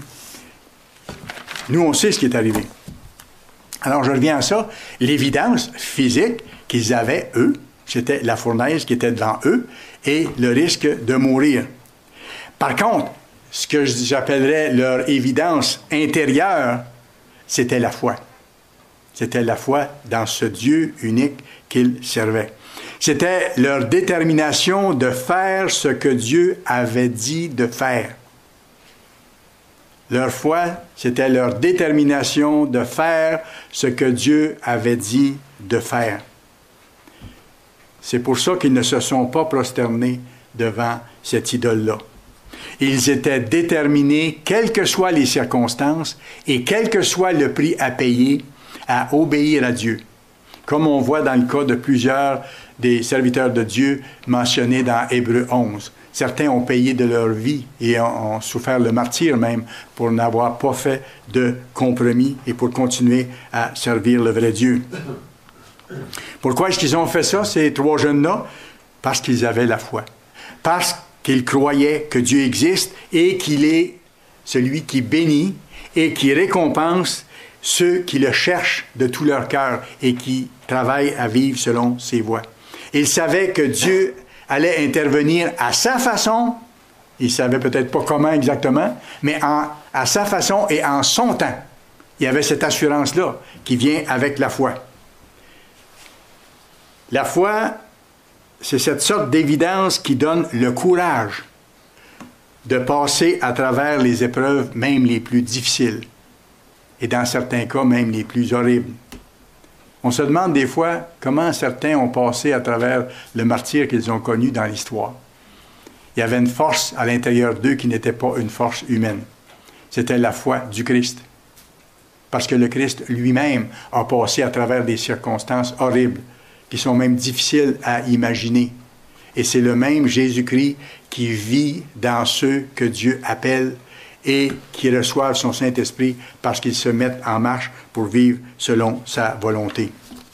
Nous, on sait ce qui est arrivé. Alors, je reviens à ça. L'évidence physique qu'ils avaient, eux, c'était la fournaise qui était devant eux et le risque de mourir. Par contre, ce que j'appellerais leur évidence intérieure, c'était la foi. C'était la foi dans ce Dieu unique qu'ils servaient. C'était leur détermination de faire ce que Dieu avait dit de faire. Leur foi, c'était leur détermination de faire ce que Dieu avait dit de faire. C'est pour ça qu'ils ne se sont pas prosternés devant cette idole-là. Ils étaient déterminés, quelles que soient les circonstances et quel que soit le prix à payer, à obéir à Dieu. Comme on voit dans le cas de plusieurs des serviteurs de Dieu mentionnés dans Hébreux onze. Certains ont payé de leur vie et ont, ont souffert le martyre même pour n'avoir pas fait de compromis et pour continuer à servir le vrai Dieu. Pourquoi est-ce qu'ils ont fait ça, ces trois jeunes-là? Parce qu'ils avaient la foi. Parce qu'ils croyaient que Dieu existe et qu'il est celui qui bénit et qui récompense ceux qui le cherchent de tout leur cœur et qui travaillent à vivre selon ses voies. Ils savaient que Dieu allait intervenir à sa façon. Ils ne savaient peut-être pas comment exactement, mais en, à sa façon et en son temps. Il y avait cette assurance-là qui vient avec la foi. La foi, c'est cette sorte d'évidence qui donne le courage de passer à travers les épreuves, même les plus difficiles, et dans certains cas, même les plus horribles. On se demande des fois comment certains ont passé à travers le martyre qu'ils ont connu dans l'histoire. Il y avait une force à l'intérieur d'eux qui n'était pas une force humaine. C'était la foi du Christ. Parce que le Christ lui-même a passé à travers des circonstances horribles, qui sont même difficiles à imaginer. Et c'est le même Jésus-Christ qui vit dans ceux que Dieu appelle et qui reçoivent son Saint-Esprit parce qu'ils se mettent en marche pour vivre selon sa volonté.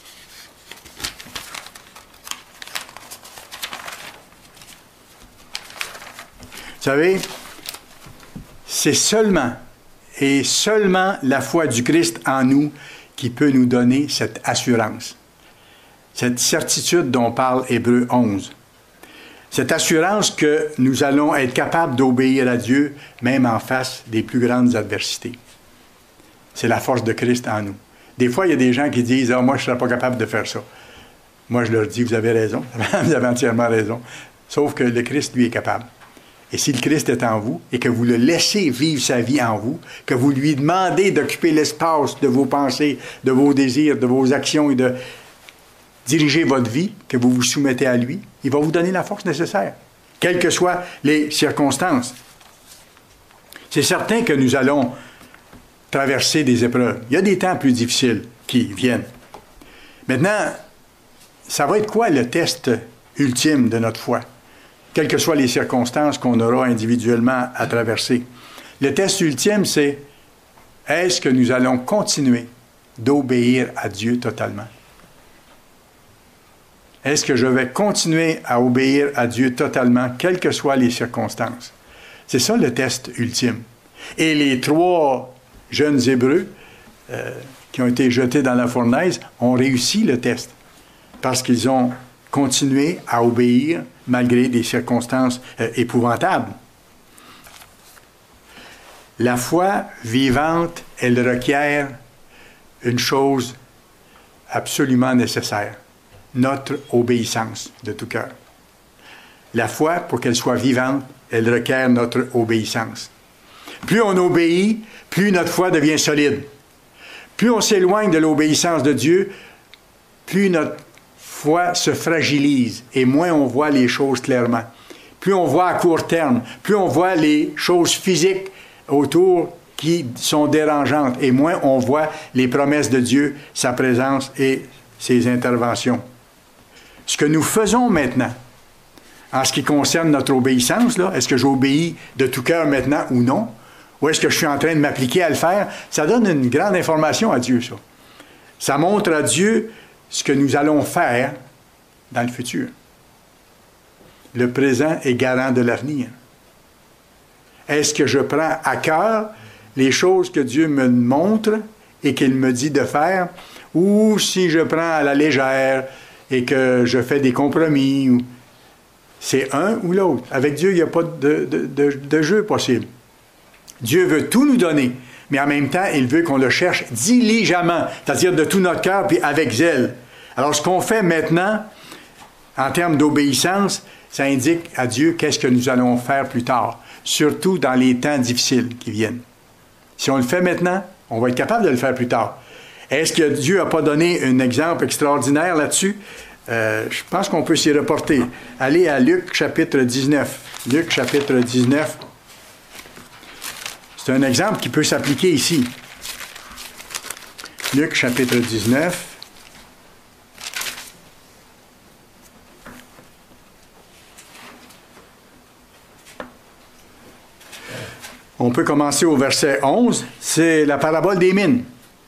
Vous savez, c'est seulement et seulement la foi du Christ en nous qui peut nous donner cette assurance, cette certitude dont parle Hébreux onze. Cette assurance que nous allons être capables d'obéir à Dieu, même en face des plus grandes adversités. C'est la force de Christ en nous. Des fois, il y a des gens qui disent « Ah, moi, je ne serais pas capable de faire ça. » Moi, je leur dis « Vous avez raison. Vous avez entièrement raison. » Sauf que le Christ, lui, est capable. Et si le Christ est en vous et que vous le laissez vivre sa vie en vous, que vous lui demandez d'occuper l'espace de vos pensées, de vos désirs, de vos actions et de diriger votre vie, que vous vous soumettez à lui, il va vous donner la force nécessaire, quelles que soient les circonstances. C'est certain que nous allons traverser des épreuves. Il y a des temps plus difficiles qui viennent. Maintenant, ça va être quoi le test ultime de notre foi? Quelles que soient les circonstances qu'on aura individuellement à traverser. Le test ultime, c'est est-ce que nous allons continuer d'obéir à Dieu totalement? Est-ce que je vais continuer à obéir à Dieu totalement, quelles que soient les circonstances? C'est ça le test ultime. Et les trois jeunes Hébreux euh, qui ont été jetés dans la fournaise ont réussi le test parce qu'ils ont continué à obéir malgré des circonstances euh, épouvantables. La foi vivante, elle requiert une chose absolument nécessaire. Notre obéissance de tout cœur. La foi, pour qu'elle soit vivante, elle requiert notre obéissance. Plus on obéit, plus notre foi devient solide. Plus on s'éloigne de l'obéissance de Dieu, plus notre foi se fragilise et moins on voit les choses clairement. Plus on voit à court terme, plus on voit les choses physiques autour qui sont dérangeantes et moins on voit les promesses de Dieu, sa présence et ses interventions. Ce que nous faisons maintenant, en ce qui concerne notre obéissance, là, est-ce que j'obéis de tout cœur maintenant ou non? Ou est-ce que je suis en train de m'appliquer à le faire? Ça donne une grande information à Dieu, ça. Ça montre à Dieu ce que nous allons faire dans le futur. Le présent est garant de l'avenir. Est-ce que je prends à cœur les choses que Dieu me montre et qu'il me dit de faire, ou si je prends à la légère et que je fais des compromis, c'est un ou l'autre. Avec Dieu, il n'y a pas de, de, de, de jeu possible. Dieu veut tout nous donner, mais en même temps, il veut qu'on le cherche diligemment, c'est-à-dire de tout notre cœur, puis avec zèle. Alors, ce qu'on fait maintenant, en termes d'obéissance, ça indique à Dieu qu'est-ce que nous allons faire plus tard, surtout dans les temps difficiles qui viennent. Si on le fait maintenant, on va être capable de le faire plus tard. Est-ce que Dieu n'a pas donné un exemple extraordinaire là-dessus? Euh, je pense qu'on peut s'y reporter. Allez à Luc chapitre dix-neuf. Luc chapitre dix-neuf. C'est un exemple qui peut s'appliquer ici. Luc chapitre dix-neuf. On peut commencer au verset onze. C'est la parabole des mines.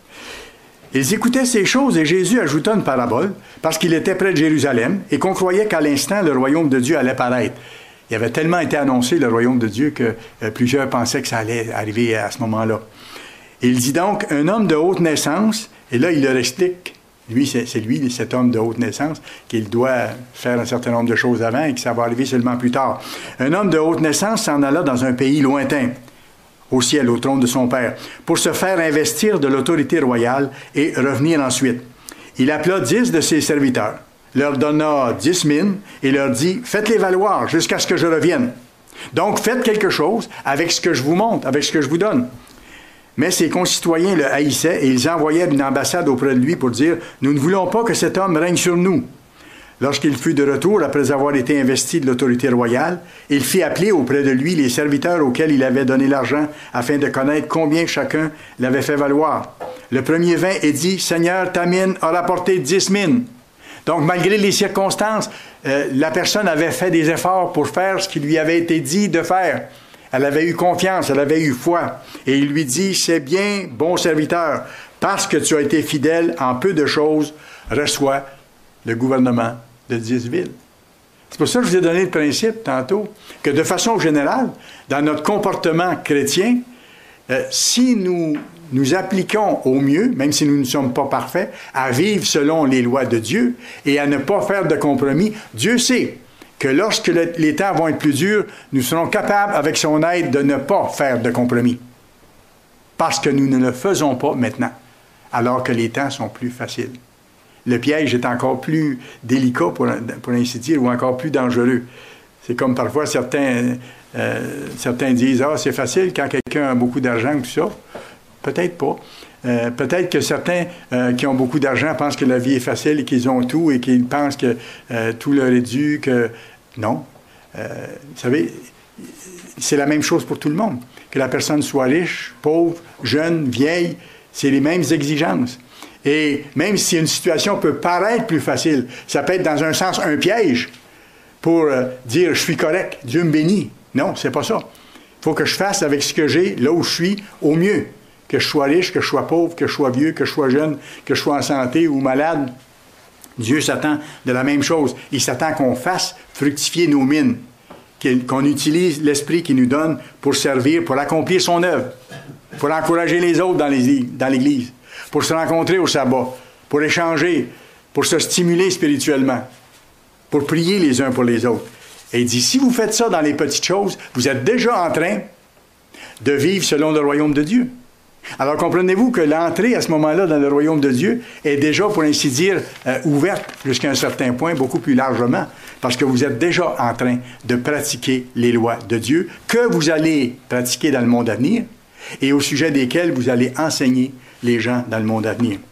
Ils écoutaient ces choses et Jésus ajouta une parabole parce qu'il était près de Jérusalem et qu'on croyait qu'à l'instant, le royaume de Dieu allait paraître. Il avait tellement été annoncé, le royaume de Dieu, que euh, plusieurs pensaient que ça allait arriver à ce moment-là. Il dit donc, un homme de haute naissance, et là, il leur explique, lui, c'est, c'est lui, cet homme de haute naissance, qu'il doit faire un certain nombre de choses avant et que ça va arriver seulement plus tard. Un homme de haute naissance s'en alla dans un pays lointain, au ciel, au trône de son Père, pour se faire investir de l'autorité royale et revenir ensuite. Il appela dix de ses serviteurs, leur donna dix mines et leur dit, faites-les valoir jusqu'à ce que je revienne. Donc, faites quelque chose avec ce que je vous montre, avec ce que je vous donne. Mais ses concitoyens le haïssaient et ils envoyèrent une ambassade auprès de lui pour dire, nous ne voulons pas que cet homme règne sur nous. Lorsqu'il fut de retour, après avoir été investi de l'autorité royale, il fit appeler auprès de lui les serviteurs auxquels il avait donné l'argent afin de connaître combien chacun l'avait fait valoir. Le premier vint et dit, « Seigneur, ta mine a rapporté dix mines. » Donc, malgré les circonstances, euh, la personne avait fait des efforts pour faire ce qui lui avait été dit de faire. Elle avait eu confiance, elle avait eu foi. Et il lui dit, « C'est bien, bon serviteur, parce que tu as été fidèle en peu de choses, reçois le gouvernement de dix villes. » C'est pour ça que je vous ai donné le principe tantôt, que de façon générale, dans notre comportement chrétien, euh, si nous nous appliquons au mieux, même si nous ne sommes pas parfaits, à vivre selon les lois de Dieu et à ne pas faire de compromis, Dieu sait que lorsque le, les temps vont être plus durs, nous serons capables, avec son aide, de ne pas faire de compromis. Parce que nous ne le faisons pas maintenant, alors que les temps sont plus faciles. Le piège est encore plus délicat, pour, pour ainsi dire, ou encore plus dangereux. C'est comme parfois certains, euh, certains disent « Ah, c'est facile quand quelqu'un a beaucoup d'argent » ou tout ça. Peut-être pas. Euh, peut-être que certains euh, qui ont beaucoup d'argent pensent que la vie est facile et qu'ils ont tout et qu'ils pensent que euh, tout leur est dû, que... Non. Euh, vous savez, c'est la même chose pour tout le monde. Que la personne soit riche, pauvre, jeune, vieille, c'est les mêmes exigences. Et même si une situation peut paraître plus facile, ça peut être dans un sens un piège pour euh, dire « je suis correct, Dieu me bénit ». Non, c'est pas ça. Il faut que je fasse avec ce que j'ai, là où je suis, au mieux. Que je sois riche, que je sois pauvre, que je sois vieux, que je sois jeune, que je sois en santé ou malade. Dieu s'attend de la même chose. Il s'attend qu'on fasse fructifier nos mines, qu'on utilise l'esprit qu'il nous donne pour servir, pour accomplir son œuvre, pour encourager les autres dans les, dans l'Église, pour se rencontrer au sabbat, pour échanger, pour se stimuler spirituellement, pour prier les uns pour les autres. Et il dit, si vous faites ça dans les petites choses, vous êtes déjà en train de vivre selon le royaume de Dieu. Alors comprenez-vous que l'entrée à ce moment-là dans le royaume de Dieu est déjà, pour ainsi dire, euh, ouverte jusqu'à un certain point, beaucoup plus largement, parce que vous êtes déjà en train de pratiquer les lois de Dieu que vous allez pratiquer dans le monde à venir et au sujet desquels vous allez enseigner les gens dans le monde à venir.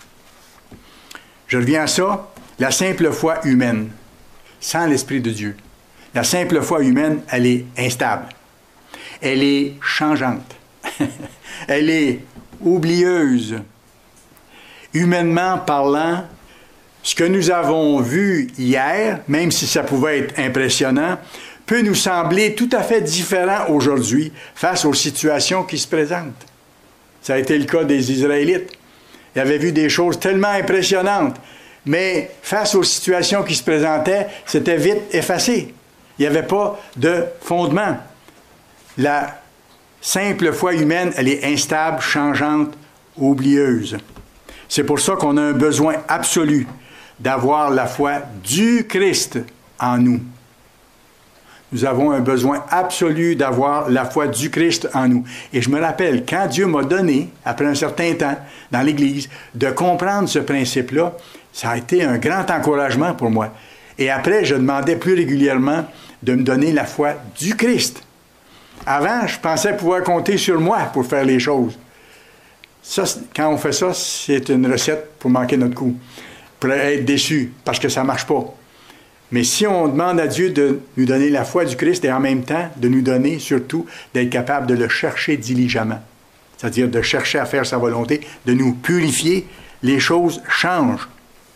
Je reviens à ça, la simple foi humaine, sans l'Esprit de Dieu. La simple foi humaine, elle est instable. Elle est changeante. Elle est oublieuse. Humainement parlant, ce que nous avons vu hier, même si ça pouvait être impressionnant, peut nous sembler tout à fait différent aujourd'hui face aux situations qui se présentent. Ça a été le cas des Israélites. Ils avaient vu des choses tellement impressionnantes, mais face aux situations qui se présentaient, c'était vite effacé. Il n'y avait pas de fondement. La simple foi humaine, elle est instable, changeante, oublieuse. C'est pour ça qu'on a un besoin absolu d'avoir la foi du Christ en nous. nous avons un besoin absolu d'avoir la foi du Christ en nous. Et je me rappelle, quand Dieu m'a donné, après un certain temps, dans l'Église, de comprendre ce principe-là, ça a été un grand encouragement pour moi. Et après, je demandais plus régulièrement de me donner la foi du Christ. Avant, je pensais pouvoir compter sur moi pour faire les choses. Ça, quand on fait ça, c'est une recette pour manquer notre coup, pour être déçu, parce que ça ne marche pas. Mais si on demande à Dieu de nous donner la foi du Christ et en même temps de nous donner surtout d'être capable de le chercher diligemment, c'est-à-dire de chercher à faire sa volonté, de nous purifier, les choses changent.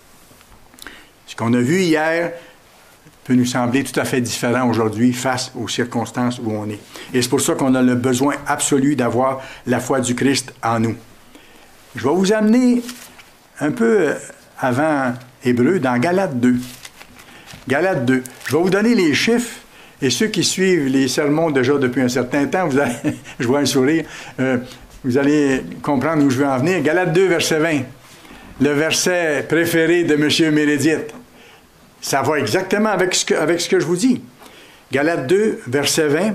Ce qu'on a vu hier peut nous sembler tout à fait différent aujourd'hui face aux circonstances où on est. Et c'est pour ça qu'on a le besoin absolu d'avoir la foi du Christ en nous. Je vais vous amener un peu avant Hébreux dans Galates deux. Galates deux. Je vais vous donner les chiffres, et ceux qui suivent les sermons déjà depuis un certain temps, vous allez, je vois un sourire, euh, vous allez comprendre où je veux en venir. Galates deux, verset vingt. Le verset préféré de M. Meredith. Ça va exactement avec ce que, avec ce que je vous dis. Galates deux, verset vingt.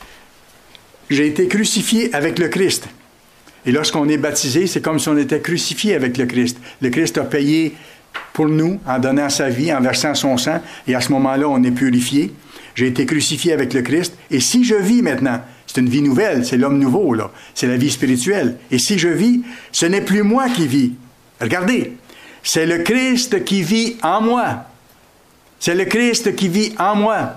J'ai été crucifié avec le Christ. Et lorsqu'on est baptisé, c'est comme si on était crucifié avec le Christ. Le Christ a payé pour nous en donnant sa vie, en versant son sang. Et à ce moment-là, on est purifié. J'ai été crucifié avec le Christ. Et si je vis maintenant, c'est une vie nouvelle, c'est l'homme nouveau, là. C'est la vie spirituelle. Et si je vis, ce n'est plus moi qui vis. Regardez, c'est le Christ qui vit en moi. C'est le Christ qui vit en moi.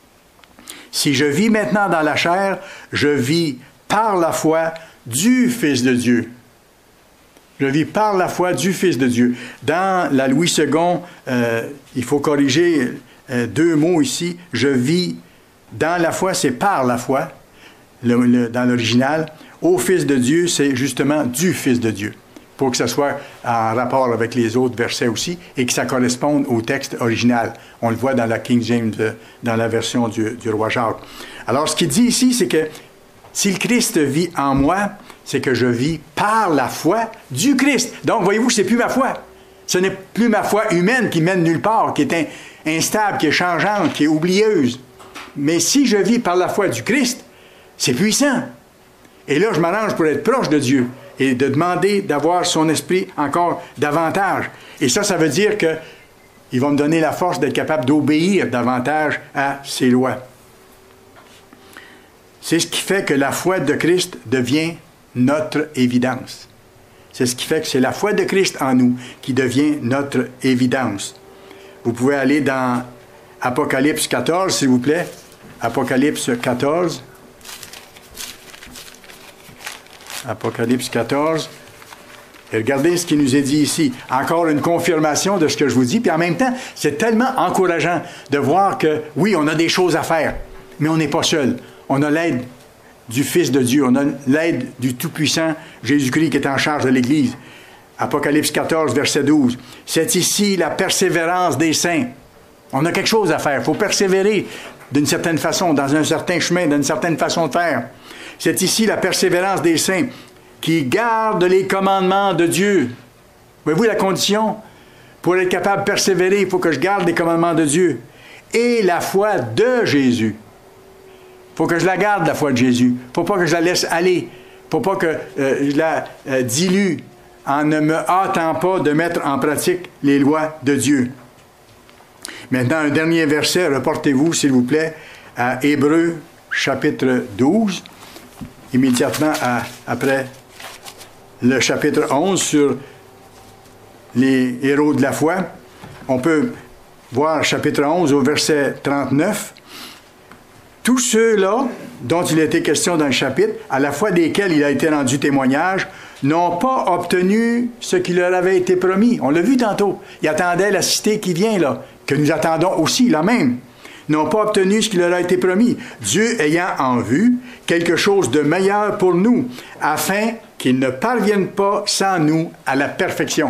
Si je vis maintenant dans la chair, je vis par la foi du Fils de Dieu. Je vis par la foi du Fils de Dieu. Dans la Louis second, euh, il faut corriger euh, deux mots ici. Je vis dans la foi, c'est par la foi, le, le, dans l'original. Au Fils de Dieu, c'est justement du Fils de Dieu, pour que ça soit en rapport avec les autres versets aussi et que ça corresponde au texte original. On le voit dans la King James, dans la version du, du roi Jacques. Alors, ce qu'il dit ici, c'est que si le Christ vit en moi, c'est que je vis par la foi du Christ. Donc, voyez-vous, c'est plus ma foi. Ce n'est plus ma foi humaine qui mène nulle part, qui est in, instable, qui est changeante, qui est oublieuse. Mais si je vis par la foi du Christ, c'est puissant. Et là, je m'arrange pour être proche de Dieu et de demander d'avoir son esprit encore davantage. Et ça, ça veut dire qu'il va me donner la force d'être capable d'obéir davantage à ses lois. C'est ce qui fait que la foi de Christ devient notre évidence. C'est ce qui fait que c'est la foi de Christ en nous qui devient notre évidence. Vous pouvez aller dans Apocalypse quatorze, s'il vous plaît. Apocalypse quatorze. Apocalypse quatorze. Et regardez ce qui nous est dit ici. Encore une confirmation de ce que je vous dis. Puis en même temps, c'est tellement encourageant de voir que, oui, on a des choses à faire, mais on n'est pas seul. On a l'aide du Fils de Dieu. On a l'aide du Tout-Puissant, Jésus-Christ, qui est en charge de l'Église. Apocalypse quatorze, verset douze. C'est ici la persévérance des saints. On a quelque chose à faire. Il faut persévérer d'une certaine façon, dans un certain chemin, d'une certaine façon de faire. C'est ici la persévérance des saints qui gardent les commandements de Dieu. Voyez-vous la condition? Pour être capable de persévérer, il faut que je garde les commandements de Dieu. Et la foi de Jésus. Il faut que je la garde, la foi de Jésus. Il ne faut pas que je la laisse aller. Il ne faut pas que euh, je la euh, dilue en ne me hâtant pas de mettre en pratique les lois de Dieu. Maintenant, un dernier verset, reportez-vous, s'il vous plaît, à Hébreux, chapitre douze, immédiatement à, après le chapitre onze, sur les héros de la foi. On peut voir chapitre onze au verset trente-neuf. Tous ceux-là, dont il a été question dans le chapitre, à la fois desquels il a été rendu témoignage, n'ont pas obtenu ce qui leur avait été promis. On l'a vu tantôt. Ils attendaient la cité qui vient, là, que nous attendons aussi, là même. N'ont pas obtenu ce qui leur a été promis. Dieu ayant en vue quelque chose de meilleur pour nous, afin qu'ils ne parviennent pas sans nous à la perfection.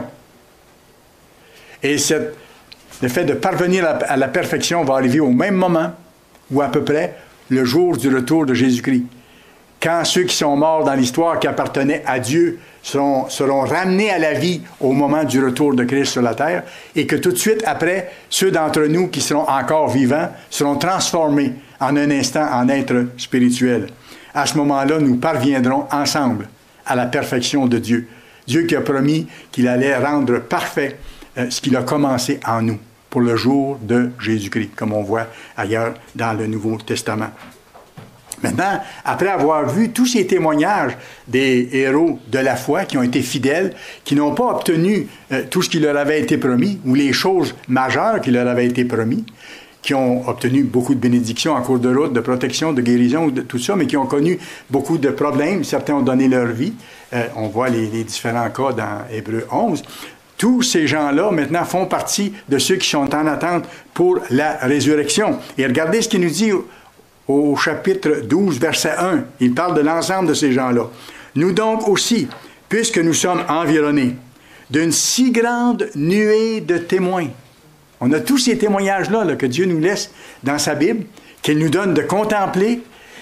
Et cette, le fait de parvenir à, à la perfection va arriver au même moment, ou à peu près, le jour du retour de Jésus-Christ. quand ceux qui sont morts dans l'histoire, qui appartenaient à Dieu, seront, seront ramenés à la vie au moment du retour de Christ sur la terre, et que tout de suite après, ceux d'entre nous qui seront encore vivants seront transformés en un instant en êtres spirituels. À ce moment-là, nous parviendrons ensemble à la perfection de Dieu. Dieu qui a promis qu'il allait rendre parfait euh, ce qu'il a commencé en nous pour le jour de Jésus-Christ, comme on voit ailleurs dans le Nouveau Testament. Maintenant, après avoir vu tous ces témoignages des héros de la foi qui ont été fidèles, qui n'ont pas obtenu euh, tout ce qui leur avait été promis, ou les choses majeures qui leur avaient été promis, qui ont obtenu beaucoup de bénédictions en cours de route, de protection, de guérison, de tout ça, mais qui ont connu beaucoup de problèmes. Certains ont donné leur vie. Euh, on voit les, les différents cas dans Hébreux onze. Tous ces gens-là, maintenant, font partie de ceux qui sont en attente pour la résurrection. Et regardez ce qu'il nous dit au, au chapitre douze, verset un. Il parle de l'ensemble de ces gens-là. « Nous donc aussi, puisque nous sommes environnés d'une si grande nuée de témoins. » On a tous ces témoignages-là là, que Dieu nous laisse dans sa Bible, qu'il nous donne de contempler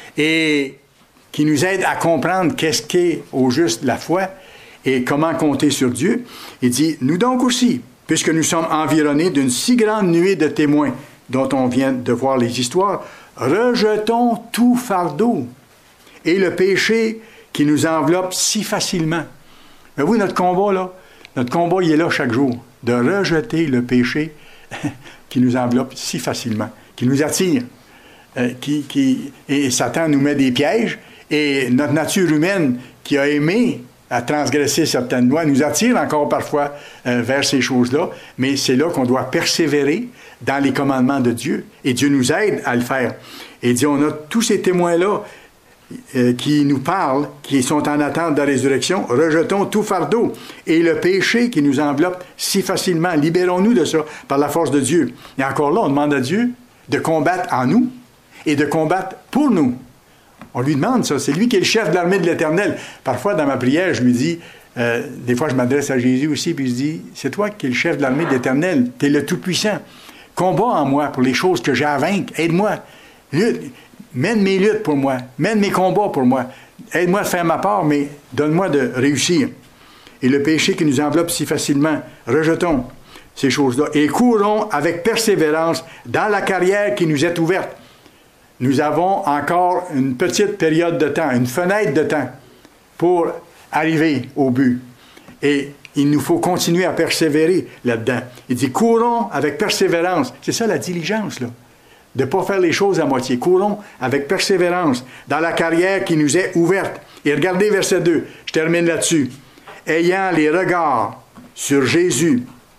et qui nous aide à comprendre qu'est-ce qu'est au juste la foi et comment compter sur Dieu. Il dit, nous donc aussi, puisque nous sommes environnés d'une si grande nuée de témoins dont on vient de voir les histoires, rejetons tout fardeau et le péché qui nous enveloppe si facilement. Mais vous, notre combat, là, notre combat, il est là chaque jour, de rejeter le péché qui nous enveloppe si facilement, qui nous attire, euh, qui, qui, et Satan nous met des pièges, et notre nature humaine qui a aimé à transgresser certaines lois nous attire encore parfois euh, vers ces choses-là, mais c'est là qu'on doit persévérer dans les commandements de Dieu, et Dieu nous aide à le faire. Et il dit, on a tous ces témoins-là euh, qui nous parlent, qui sont en attente de la résurrection, rejetons tout fardeau et le péché qui nous enveloppe si facilement. Libérons-nous de ça par la force de Dieu. Et encore là, on demande à Dieu de combattre en nous et de combattre pour nous. On lui demande ça. C'est lui qui est le chef de l'armée de l'Éternel. Parfois, dans ma prière, je lui dis, euh, des fois, je m'adresse à Jésus aussi, puis je dis, c'est toi qui es le chef de l'armée de l'Éternel. Tu es le Tout-Puissant. Combat en moi pour les choses que j'ai à vaincre. Aide-moi. Lutte. Mène mes luttes pour moi. Mène mes combats pour moi. Aide-moi à faire ma part, mais donne-moi de réussir. Et le péché qui nous enveloppe si facilement, rejetons ces choses-là et courons avec persévérance dans la carrière qui nous est ouverte. Nous avons encore une petite période de temps, une fenêtre de temps pour arriver au but. Et il nous faut continuer à persévérer là-dedans. Il dit, courons avec persévérance. C'est ça la diligence, là. De ne pas faire les choses à moitié. Courons avec persévérance dans la carrière qui nous est ouverte. Et regardez verset deux, je termine là-dessus. Ayant les regards sur Jésus,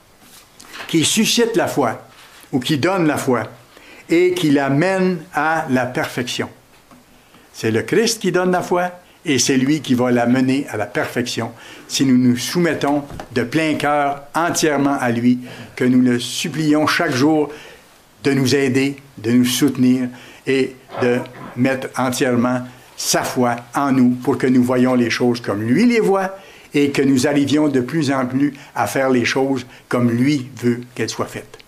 qui suscite la foi, ou qui donne la foi, et qui l'amène à la perfection. C'est le Christ qui donne la foi, et c'est lui qui va la mener à la perfection, si nous nous soumettons de plein cœur entièrement à lui, que nous le supplions chaque jour de nous aider, de nous soutenir et de mettre entièrement sa foi en nous pour que nous voyions les choses comme lui les voit et que nous arrivions de plus en plus à faire les choses comme lui veut qu'elles soient faites.